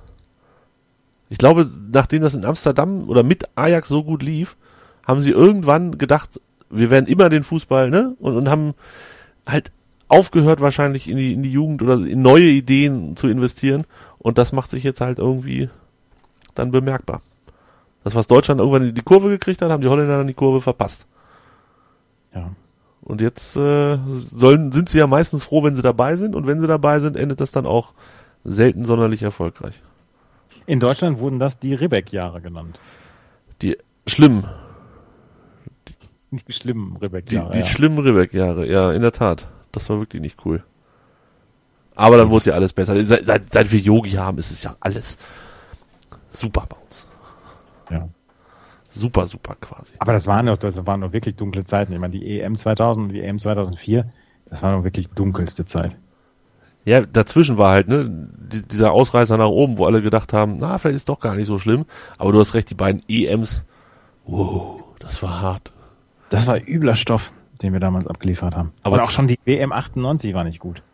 Speaker 4: Ich glaube, nachdem das in Amsterdam oder mit Ajax so gut lief, haben sie irgendwann gedacht, wir werden immer den Fußball, ne? Und, und haben halt aufgehört wahrscheinlich in die, in die Jugend oder in neue Ideen zu investieren. Und das macht sich jetzt halt irgendwie dann bemerkbar. Das, was Deutschland irgendwann in die Kurve gekriegt hat, haben die Holländer dann die Kurve verpasst.
Speaker 5: Ja.
Speaker 4: Und jetzt äh, sollen, sind sie ja meistens froh, wenn sie dabei sind. Und wenn sie dabei sind, endet das dann auch selten sonderlich erfolgreich.
Speaker 5: In Deutschland wurden das die Ribbeck-Jahre genannt.
Speaker 4: Die schlimmen,
Speaker 5: Nicht die schlimmen
Speaker 4: die,
Speaker 5: Ribbeck-Jahre.
Speaker 4: die
Speaker 5: ja.
Speaker 4: schlimmen Ribbeck-Jahre, ja, in der Tat. Das war wirklich nicht cool. Aber dann wurde ja alles besser. Seit, seit, seit wir Yogi haben, ist es ja alles super bei uns.
Speaker 5: Ja.
Speaker 4: Super, super quasi.
Speaker 5: Aber das waren doch, das waren doch wirklich dunkle Zeiten. Ich meine, die E M zweitausend und die E M zweitausendvier, das war doch wirklich dunkelste Zeit.
Speaker 4: Ja, dazwischen war halt, ne, die, dieser Ausreißer nach oben, wo alle gedacht haben, na, vielleicht ist doch gar nicht so schlimm. Aber du hast recht, die beiden E Ms, wow, das war hart.
Speaker 5: Das war übler Stoff, den wir damals abgeliefert haben.
Speaker 4: Aber
Speaker 5: Aber auch schon die W M achtundneunzig war nicht gut.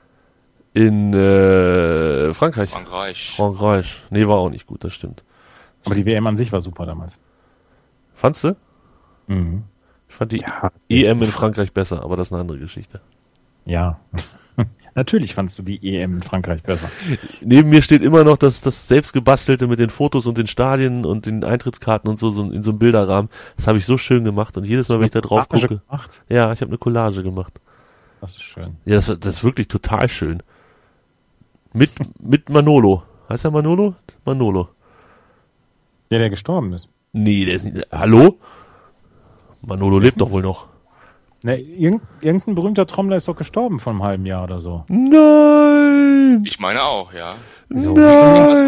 Speaker 4: In äh, Frankreich.
Speaker 6: Frankreich.
Speaker 4: Frankreich. Nee, war auch nicht gut, das stimmt.
Speaker 5: Aber die W M an sich war super damals.
Speaker 4: Fandst du?
Speaker 5: Mhm.
Speaker 4: Ich fand die
Speaker 5: Ja.
Speaker 4: E M in Frankreich besser, aber das ist eine andere Geschichte.
Speaker 5: Ja. Natürlich fandst du die E M in Frankreich besser.
Speaker 4: Neben mir steht immer noch das, das selbstgebastelte mit den Fotos und den Stadien und den Eintrittskarten und so, so in so einem Bilderrahmen. Das habe ich so schön gemacht und jedes Mal, wenn ich da drauf
Speaker 5: Collage
Speaker 4: gucke,
Speaker 5: gemacht?
Speaker 4: ja, ich habe eine Collage gemacht.
Speaker 5: Das ist schön.
Speaker 4: Ja, das, das ist wirklich total schön. Mit, mit Manolo. Heißt er Manolo? Manolo.
Speaker 5: Der, der gestorben ist.
Speaker 4: Nee, der ist nicht. Hallo? Manolo lebt doch wohl noch.
Speaker 5: Ne, irgend, irgendein berühmter Trommler ist doch gestorben vor einem halben Jahr oder so.
Speaker 4: Nein!
Speaker 6: Ich meine auch, ja.
Speaker 5: So.
Speaker 6: Was war da?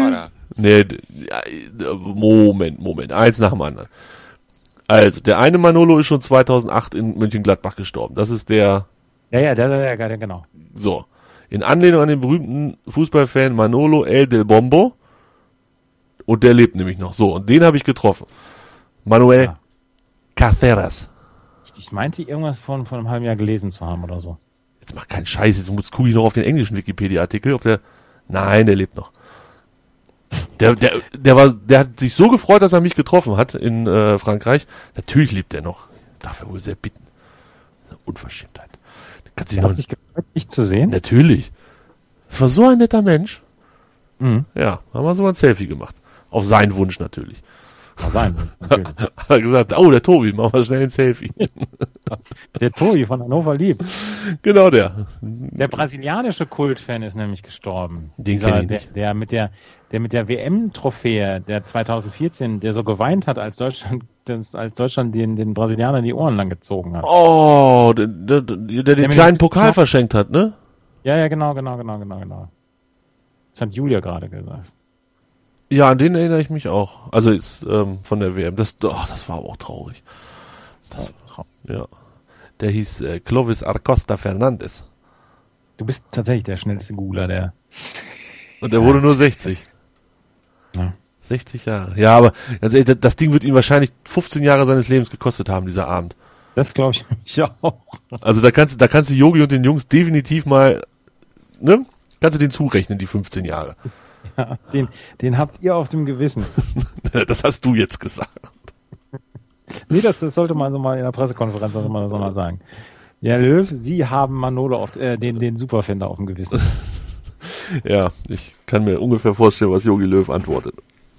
Speaker 4: Nee, d- ja, Moment, Moment, eins nach dem anderen. Also, der eine Manolo ist schon zweitausendacht in Mönchengladbach gestorben. Das ist der,
Speaker 5: Ja, ja, der, der, der, genau.
Speaker 4: so, in Anlehnung an den berühmten Fußballfan Manolo El Del Bombo. Und der lebt nämlich noch. So, und den habe ich getroffen. Manuel
Speaker 5: Ja.
Speaker 4: Caceres.
Speaker 5: Ich, ich meinte irgendwas von, von einem halben Jahr gelesen zu haben oder so.
Speaker 4: Jetzt mach keinen Scheiß, jetzt muss gucke ich noch auf den englischen Wikipedia-Artikel, ob der, nein, der lebt noch. Der, der, der war, der hat sich so gefreut, dass er mich getroffen hat in äh, Frankreich. Natürlich lebt er noch. Darf er wohl sehr bitten. Unverschämtheit. Kannst dich
Speaker 5: Der
Speaker 4: noch,
Speaker 5: hat sich gefreut, dich zu sehen.
Speaker 4: natürlich. Das war so ein netter Mensch.
Speaker 5: Mhm.
Speaker 4: Ja, haben wir sogar ein Selfie gemacht. Auf seinen Wunsch natürlich.
Speaker 5: Kann sein, natürlich.
Speaker 4: Hat er gesagt, oh, der Tobi, machen wir schnell ein Selfie.
Speaker 5: Der Tobi von Hannover liebt.
Speaker 4: Genau der.
Speaker 5: Der brasilianische Kultfan ist nämlich gestorben.
Speaker 4: Den
Speaker 5: Dieser,
Speaker 4: kenn ich
Speaker 5: der,
Speaker 4: nicht.
Speaker 5: der mit der, der mit der W M-Trophäe, der zweitausendvierzehn, der so geweint hat, als Deutschland, das, als Deutschland den, den Brasilianern die Ohren lang gezogen hat.
Speaker 4: Oh, der, der, der den
Speaker 5: Der mit
Speaker 4: kleinen
Speaker 5: dem
Speaker 4: Pokal
Speaker 5: Knopf.
Speaker 4: verschenkt hat, ne?
Speaker 5: Ja, ja, genau, genau, genau, genau, genau. Das hat Julia gerade gesagt.
Speaker 4: Ja, an den erinnere ich mich auch. Also jetzt ähm, von der W M. Das, oh, das war aber auch traurig. Das, ja. Der hieß äh, Clovis Acosta Fernandes.
Speaker 5: Du bist tatsächlich der schnellste Googler, der.
Speaker 4: Und er wurde nur sechzig.
Speaker 5: Ja.
Speaker 4: sechzig Jahre. Ja, aber ganz ehrlich, das- das Ding wird ihn wahrscheinlich fünfzehn Jahre seines Lebens gekostet haben, dieser Abend.
Speaker 5: Das glaube ich ich auch.
Speaker 4: Also da kannst du, da kannst du Yogi und den Jungs definitiv mal, ne? Kannst du den zurechnen, die fünfzehn Jahre.
Speaker 5: Ja, den, den habt ihr auf dem Gewissen.
Speaker 4: Das hast du jetzt gesagt.
Speaker 5: Nee, das, das sollte man so mal in der Pressekonferenz sollte man das auch mal sagen. Ja, Löw, Sie haben Manolo auf, äh, den, den Superfender auf dem Gewissen.
Speaker 4: Ja, ich kann mir ungefähr vorstellen, was Jogi Löw antwortet.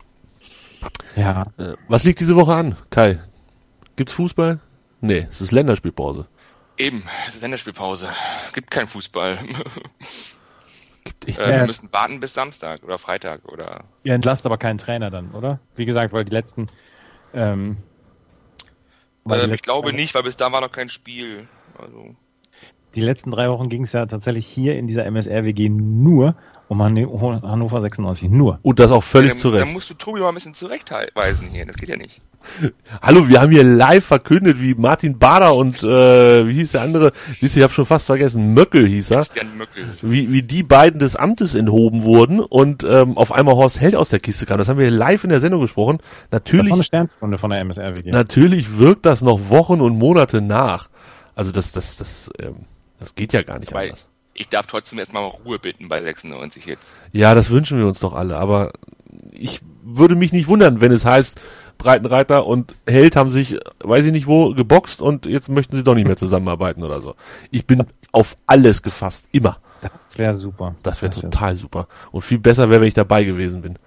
Speaker 5: Ja.
Speaker 4: Äh, Was liegt diese Woche an, Kai? Gibt's Fußball? Nee, es ist Länderspielpause.
Speaker 6: Eben, es ist Länderspielpause. Gibt kein Fußball.
Speaker 4: Gibt echt
Speaker 6: äh, wir
Speaker 5: Äh,
Speaker 6: müssen warten bis Samstag oder Freitag oder.
Speaker 5: Ihr entlasst aber keinen Trainer dann, oder? Wie gesagt, weil die letzten, ähm, weil die
Speaker 6: Äh, ich
Speaker 5: letzten-
Speaker 6: glaube nicht, weil bis da war noch kein Spiel. Also,
Speaker 5: Die letzten drei Wochen ging es ja tatsächlich hier in dieser M S R W G nur um Han- Hannover sechsundneunzig. Nur.
Speaker 4: Und das auch völlig
Speaker 6: dann,
Speaker 4: zu
Speaker 6: dann
Speaker 4: Recht.
Speaker 6: musst du Tobi mal ein bisschen zurechtweisen hier. Das geht ja nicht.
Speaker 4: Hallo, wir haben hier live verkündet, wie Martin Bader und äh, wie hieß der andere? Siehst du, ich habe schon fast vergessen, Möckel hieß er.
Speaker 6: Christian Möckel.
Speaker 4: Wie, wie die beiden des Amtes enthoben wurden und ähm, auf einmal Horst Held aus der Kiste kam. Das haben wir live in der Sendung gesprochen.
Speaker 5: Das war
Speaker 4: Natürlich,
Speaker 5: eine Sternstunde von der M S R W G.
Speaker 4: natürlich wirkt das noch Wochen und Monate nach. Also das, das, das, ähm, das geht ja gar nicht
Speaker 6: Weil
Speaker 4: anders.
Speaker 6: ich darf trotzdem erstmal Ruhe bitten bei sechsundneunzig jetzt.
Speaker 4: Ja, das wünschen wir uns doch alle, aber ich würde mich nicht wundern, wenn es heißt, Breitenreiter und Held haben sich, weiß ich nicht wo, geboxt und jetzt möchten sie doch nicht mehr zusammenarbeiten oder so. Ich bin auf alles gefasst, immer.
Speaker 5: Das wäre super.
Speaker 4: Das wäre
Speaker 5: wär
Speaker 4: total super. Und viel besser wäre, wenn ich dabei gewesen bin.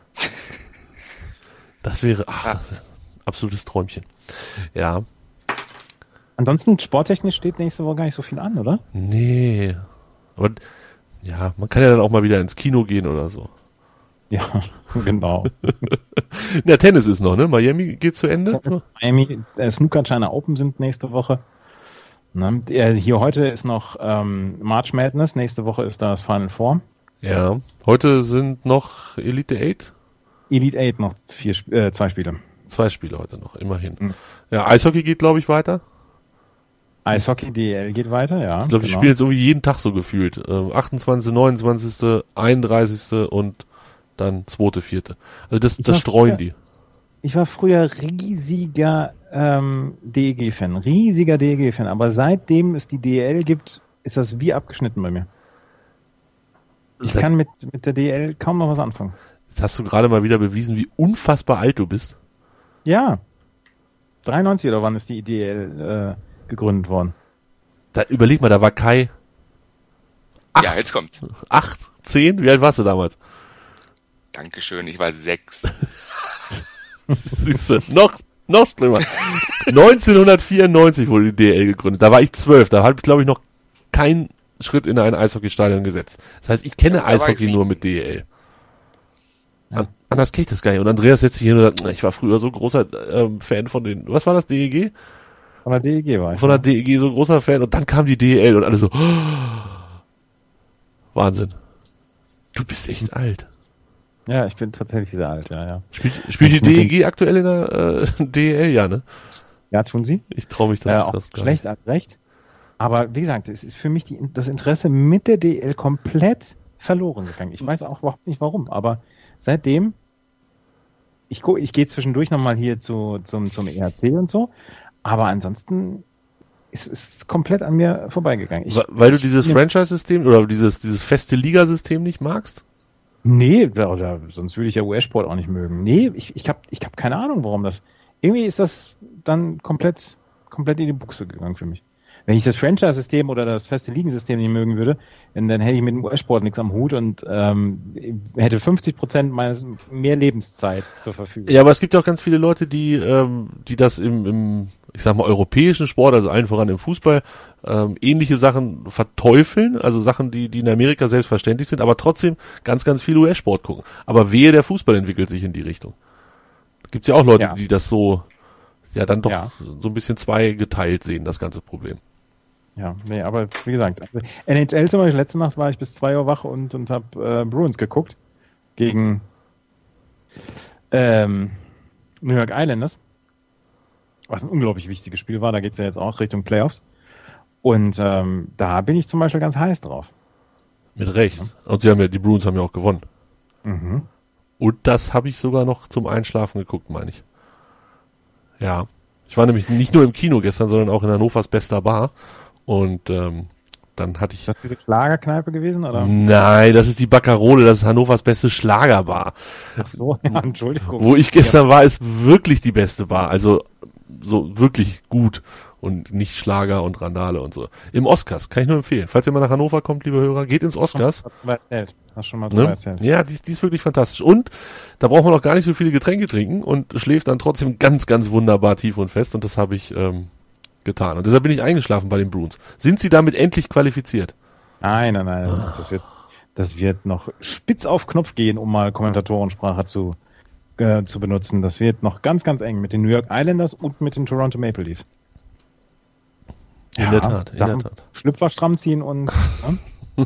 Speaker 4: Das wäre, ach, das wäre ein absolutes Träumchen. Ja,
Speaker 5: Ansonsten, sporttechnisch steht nächste Woche gar nicht so viel an, oder?
Speaker 4: nee. Aber, ja, man kann ja dann auch mal wieder ins Kino gehen oder so.
Speaker 5: Ja, genau.
Speaker 4: Ja, Tennis ist noch, ne? Miami geht zu Ende.
Speaker 5: Miami, äh, Snooker China Open sind nächste Woche. Ne? Der, hier heute ist noch ähm, March Madness, nächste Woche ist das Final Four.
Speaker 4: Ja, heute sind noch Elite Eight.
Speaker 5: Elite Eight noch vier, Sp- äh, zwei Spiele.
Speaker 4: Zwei Spiele heute noch, immerhin.
Speaker 5: Mhm.
Speaker 4: Ja, Eishockey geht, glaube ich, weiter.
Speaker 5: Eishockey D L geht weiter, ja.
Speaker 4: Ich glaube, die
Speaker 5: genau.
Speaker 4: spielen jetzt irgendwie jeden Tag so gefühlt. Ähm, achtundzwanzigsten, neunundzwanzigsten, einunddreißigsten und dann zweite, vierte. Also das,
Speaker 5: Ich
Speaker 4: das
Speaker 5: war
Speaker 4: streuen
Speaker 5: früher-
Speaker 4: die.
Speaker 5: Ich war früher riesiger ähm, D E G-Fan, riesiger D E G-Fan, aber seitdem es die D L gibt, ist das wie abgeschnitten bei mir. Ich
Speaker 4: Seit-
Speaker 5: kann mit, mit der D L kaum noch was anfangen.
Speaker 4: Jetzt hast du gerade mal wieder bewiesen, wie unfassbar alt du bist.
Speaker 5: Ja. dreiundneunzig oder wann ist die D L äh, gegründet worden?
Speaker 4: Da, überleg mal, da war Kai Acht.
Speaker 6: Ja, jetzt kommt's.
Speaker 4: acht, zehn, wie alt warst du damals?
Speaker 6: Dankeschön, ich war sechs.
Speaker 4: Siehste, noch, noch schlimmer. neunzehnhundertvierundneunzig wurde die D L gegründet. Da war ich zwölf. Da habe ich, glaube ich, noch keinen Schritt in ein Eishockeystadion gesetzt. Das heißt, ich kenne
Speaker 6: Ja, da war ich
Speaker 4: Eishockey
Speaker 6: sieben.
Speaker 4: nur mit D L. An, anders kenne ich das gar nicht. Und Andreas setzt sich hin und sagt, ich war früher so großer ähm, Fan von den, was war das, D E G?
Speaker 5: Von der D E G war ich.
Speaker 4: Von der D E G so großer Fan. Und dann kam die D L und alle so, Wahnsinn. Du bist echt alt.
Speaker 5: Ja, ich bin tatsächlich sehr alt, ja, ja.
Speaker 4: Spielt, spielt die D E G aktuell in der äh, D E L, ja, ne?
Speaker 5: Ja, tun sie.
Speaker 4: Ich traue mich, dass
Speaker 5: äh,
Speaker 4: ich
Speaker 5: auch
Speaker 4: das gar
Speaker 5: schlecht,
Speaker 4: nicht.
Speaker 5: recht. Aber wie gesagt, es ist für mich die, das Interesse mit der D E L komplett verloren gegangen. Ich weiß auch überhaupt nicht warum, aber seitdem, ich, gu- ich gehe zwischendurch nochmal hier zu, zum, zum E R C und so, aber ansonsten ist es komplett an mir vorbeigegangen. Ich,
Speaker 4: Weil, weil du
Speaker 5: ich-
Speaker 4: dieses Franchise-System oder dieses, dieses feste Ligasystem nicht magst?
Speaker 5: Nee, oder, sonst würde ich ja U S-Sport auch nicht mögen. Nee, ich, ich habe ich hab keine Ahnung, warum das. Irgendwie ist das dann komplett, komplett in die Buchse gegangen für mich. Wenn ich das Franchise-System oder das feste Ligensystem nicht mögen würde, dann, dann hätte ich mit dem U S-Sport nichts am Hut und ähm, hätte fünfzig Prozent meines mehr Lebenszeit zur Verfügung.
Speaker 4: Ja, aber es gibt ja auch ganz viele Leute, die, ähm, die das im, im, ich sag mal, europäischen Sport, also allen voran im Fußball, ähm, ähnliche Sachen verteufeln, also Sachen, die, die in Amerika selbstverständlich sind, aber trotzdem ganz, ganz viel U S-Sport gucken. Aber wehe, der Fußball entwickelt sich in die Richtung. Gibt's ja auch Leute,
Speaker 5: Ja.
Speaker 4: die das so, ja, dann doch
Speaker 5: Ja.
Speaker 4: so ein bisschen zweigeteilt sehen, das ganze Problem.
Speaker 5: Ja, nee, aber wie gesagt, also N H L zum Beispiel, letzte Nacht war ich bis zwei Uhr wach und, und habe äh, Bruins geguckt gegen ähm, New York Islanders, was ein unglaublich wichtiges Spiel war, da geht's ja jetzt auch Richtung Playoffs und ähm, da bin ich zum Beispiel ganz heiß drauf.
Speaker 4: Mit Recht. Und sie haben ja, die Bruins haben ja auch gewonnen.
Speaker 5: Mhm.
Speaker 4: Und das habe ich sogar noch zum Einschlafen geguckt, meine ich. Ja. Ich war nämlich nicht nur im Kino gestern, sondern auch in Hannovers bester Bar. Und ähm, dann hatte ich...
Speaker 5: Ist das diese Schlagerkneipe gewesen, oder?
Speaker 4: Nein, das ist die Baccarole, das ist Hannovers beste Schlagerbar.
Speaker 5: Ach so, ja, Entschuldigung.
Speaker 4: Wo ich gestern war, ist wirklich die beste Bar. Also so wirklich gut und nicht Schlager und Randale und so. Im Oscars, kann ich nur empfehlen. Falls ihr mal nach Hannover kommt, liebe Hörer, geht ins Oscars.
Speaker 5: Hast du mal erzählt. Hast schon mal drüber
Speaker 4: Ne?
Speaker 5: erzählt.
Speaker 4: Ja, die, ist- die ist wirklich fantastisch. Und da braucht man auch gar nicht so viele Getränke trinken und schläft dann trotzdem ganz, ganz wunderbar tief und fest. Und das habe ich ähm, getan. Und deshalb bin ich eingeschlafen bei den Bruins. Sind sie damit endlich qualifiziert?
Speaker 5: Nein, nein, nein. Das wird, das wird noch spitz auf Knopf gehen, um mal Kommentatorensprache zu, äh, zu benutzen. Das wird noch ganz, ganz eng mit den New York Islanders und mit den Toronto Maple Leafs.
Speaker 4: In der Tat, in
Speaker 5: da
Speaker 4: der Tat.
Speaker 5: Schlüpfer stramm ziehen und ne?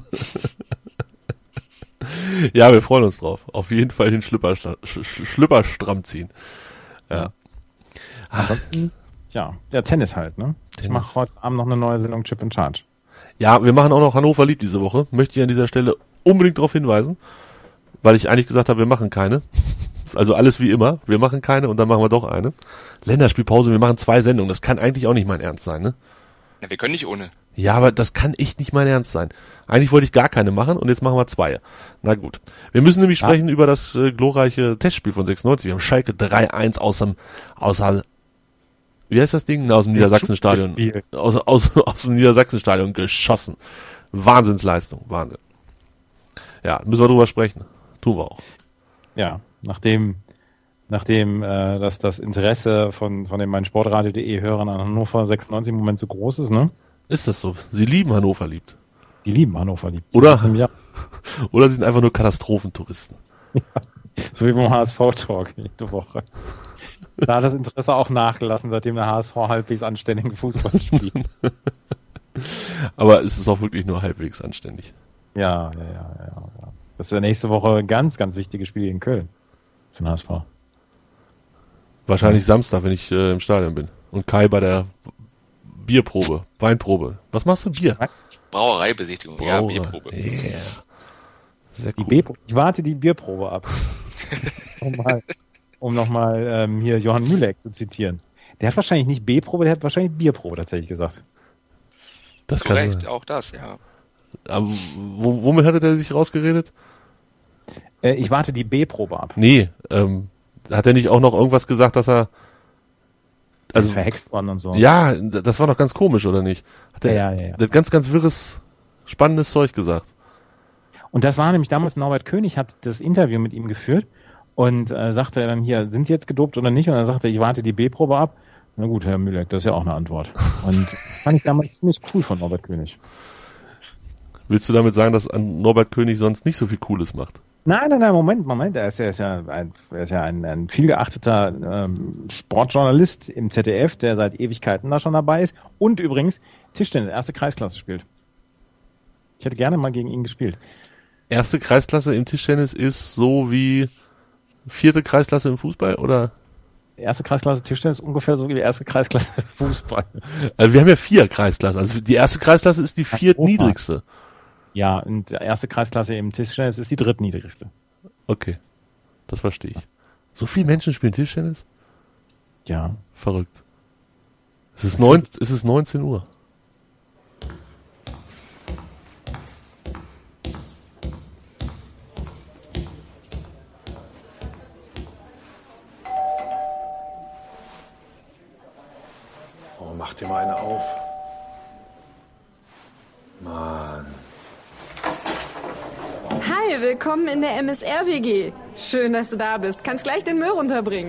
Speaker 4: Ja, wir freuen uns drauf. Auf jeden Fall den Schlüpper, sch, sch, Schlüpper stramm ziehen. Ja. Ach,
Speaker 5: ansonsten, ja, der Tennis halt, ne? Ich
Speaker 4: Tennis.
Speaker 5: mache heute Abend noch eine neue Sendung Chip in Charge.
Speaker 4: ja, wir machen auch noch Hannover liebt diese Woche. Möchte ich an dieser Stelle unbedingt darauf hinweisen, weil ich eigentlich gesagt habe, wir machen keine. Ist also alles wie immer. Wir machen keine und dann machen wir doch eine. Länderspielpause, wir machen zwei Sendungen. Das kann eigentlich auch nicht mein Ernst sein, ne?
Speaker 6: Ja, wir können nicht ohne.
Speaker 4: Ja, aber das kann echt nicht mein Ernst sein. Eigentlich wollte ich gar keine machen und jetzt machen wir zwei. Na gut. Wir müssen nämlich
Speaker 5: Ja.
Speaker 4: sprechen über das äh, glorreiche Testspiel von sechsundneunzig. Wir haben Schalke drei eins aus dem, außer, wie heißt das Ding? Na, aus dem Niedersachsenstadion.
Speaker 5: Gespielt.
Speaker 4: Aus, aus, aus dem Niedersachsenstadion geschossen. Wahnsinnsleistung. Wahnsinn. Ja, müssen wir drüber sprechen. Tun wir auch.
Speaker 5: Ja, nachdem, nachdem äh, dass das Interesse von, von den meinsportradio punkt de Hörern an Hannover sechsundneunzig im Moment so groß ist, ne?
Speaker 4: Ist das so? Sie lieben Hannover liebt.
Speaker 5: Die lieben Hannover liebt.
Speaker 4: Oder?
Speaker 5: Ja,
Speaker 4: Oder sie sind einfach nur Katastrophentouristen.
Speaker 5: so wie beim H S V-Talk jede Woche. Da hat das Interesse auch nachgelassen, seitdem der H S V halbwegs anständigen Fußball spielt.
Speaker 4: Aber es ist auch wirklich nur halbwegs anständig.
Speaker 5: Ja, ja, ja, ja, ja. Das ist ja nächste Woche ein ganz, ganz wichtiges Spiel in Köln. Für den H S V.
Speaker 4: Wahrscheinlich Samstag, wenn ich äh, im Stadion bin. Und Kai bei der Bierprobe, Weinprobe. Was machst du? Bier?
Speaker 6: Brauereibesichtigung, ja,
Speaker 4: Brauerei.
Speaker 6: Bierprobe.
Speaker 4: Yeah. Sehr
Speaker 5: Die
Speaker 4: cool.
Speaker 5: B-Pro- ich warte die Bierprobe ab. um mal, um nochmal ähm, hier Johann Mühleck zu zitieren. Der hat wahrscheinlich nicht B-Probe, der hat wahrscheinlich Bierprobe tatsächlich gesagt.
Speaker 4: Das
Speaker 6: Zu
Speaker 4: kann
Speaker 6: Recht,
Speaker 4: sein.
Speaker 6: auch das, ja.
Speaker 4: Aber wo, womit hatte der sich rausgeredet?
Speaker 5: Äh, ich warte die B-Probe ab.
Speaker 4: Nee, ähm, hat er nicht auch noch irgendwas gesagt, dass er
Speaker 5: Also
Speaker 4: also
Speaker 5: verhext worden und so.
Speaker 4: ja, das war doch ganz komisch, oder nicht? Hat er,
Speaker 5: Ja, ja, ja.
Speaker 4: Der hat ganz, ganz wirres, spannendes Zeug gesagt.
Speaker 5: Und das war nämlich damals, Norbert König hat das Interview mit ihm geführt und äh, sagte er dann hier, sind Sie jetzt gedopt oder nicht? Und dann sagte er, ich warte die B-Probe ab. Na gut, Herr Mühleck, das ist ja auch eine Antwort. Und fand ich damals ziemlich cool von Norbert König.
Speaker 4: Willst du damit sagen, dass an Norbert König sonst nicht so viel Cooles macht?
Speaker 5: Nein, nein, nein, Moment, Moment. Er ist ja, ist ja, ein, er ist ja ein, ein viel geachteter ähm, Sportjournalist im Z D F, der seit Ewigkeiten da schon dabei ist. Und übrigens Tischtennis, erste Kreisklasse spielt. Ich hätte gerne mal gegen ihn gespielt.
Speaker 4: erste Kreisklasse im Tischtennis ist so wie vierte Kreisklasse im Fußball, oder?
Speaker 5: Erste Kreisklasse Tischtennis ist ungefähr so wie die erste Kreisklasse Fußball.
Speaker 4: Also wir haben ja vier Kreisklassen. Also die erste Kreisklasse ist die viertniedrigste.
Speaker 5: Ja, und die erste Kreisklasse im Tischtennis ist die drittniedrigste.
Speaker 4: Okay, das verstehe ich. So viele Menschen spielen Tischtennis?
Speaker 5: Ja.
Speaker 4: Verrückt. Es ist, neun, es ist neunzehn Uhr.
Speaker 2: Oh, mach dir mal eine auf. Mann.
Speaker 3: Hi, willkommen in der M S R W G. Schön, dass du da bist. Kannst gleich den Müll runterbringen.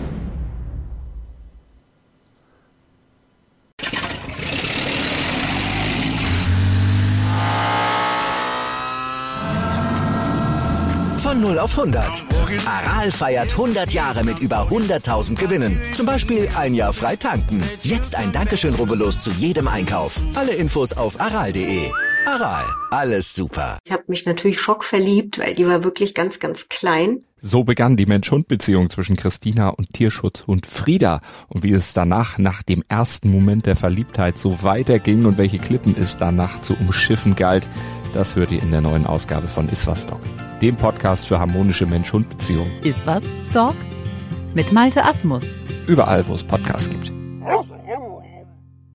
Speaker 1: Von null auf hundert. Aral feiert hundert Jahre mit über hunderttausend Gewinnen. Zum Beispiel ein Jahr frei tanken. Jetzt ein Dankeschön, rubbellos zu jedem Einkauf. Alle Infos auf aral punkt de. Aral, alles super.
Speaker 7: Ich habe mich natürlich schockverliebt, weil die war wirklich ganz, ganz klein.
Speaker 8: So begann die Mensch-Hund-Beziehung zwischen Christina und Tierschutzhund Frieda. Und wie es danach, nach dem ersten Moment der Verliebtheit, so weiterging und welche Klippen es danach zu umschiffen galt, das hört ihr in der neuen Ausgabe von Iswas Dog, dem Podcast für harmonische Mensch-Hund-Beziehungen.
Speaker 9: Iswas Dog? Mit Malte Asmus.
Speaker 8: Überall, wo es Podcasts gibt.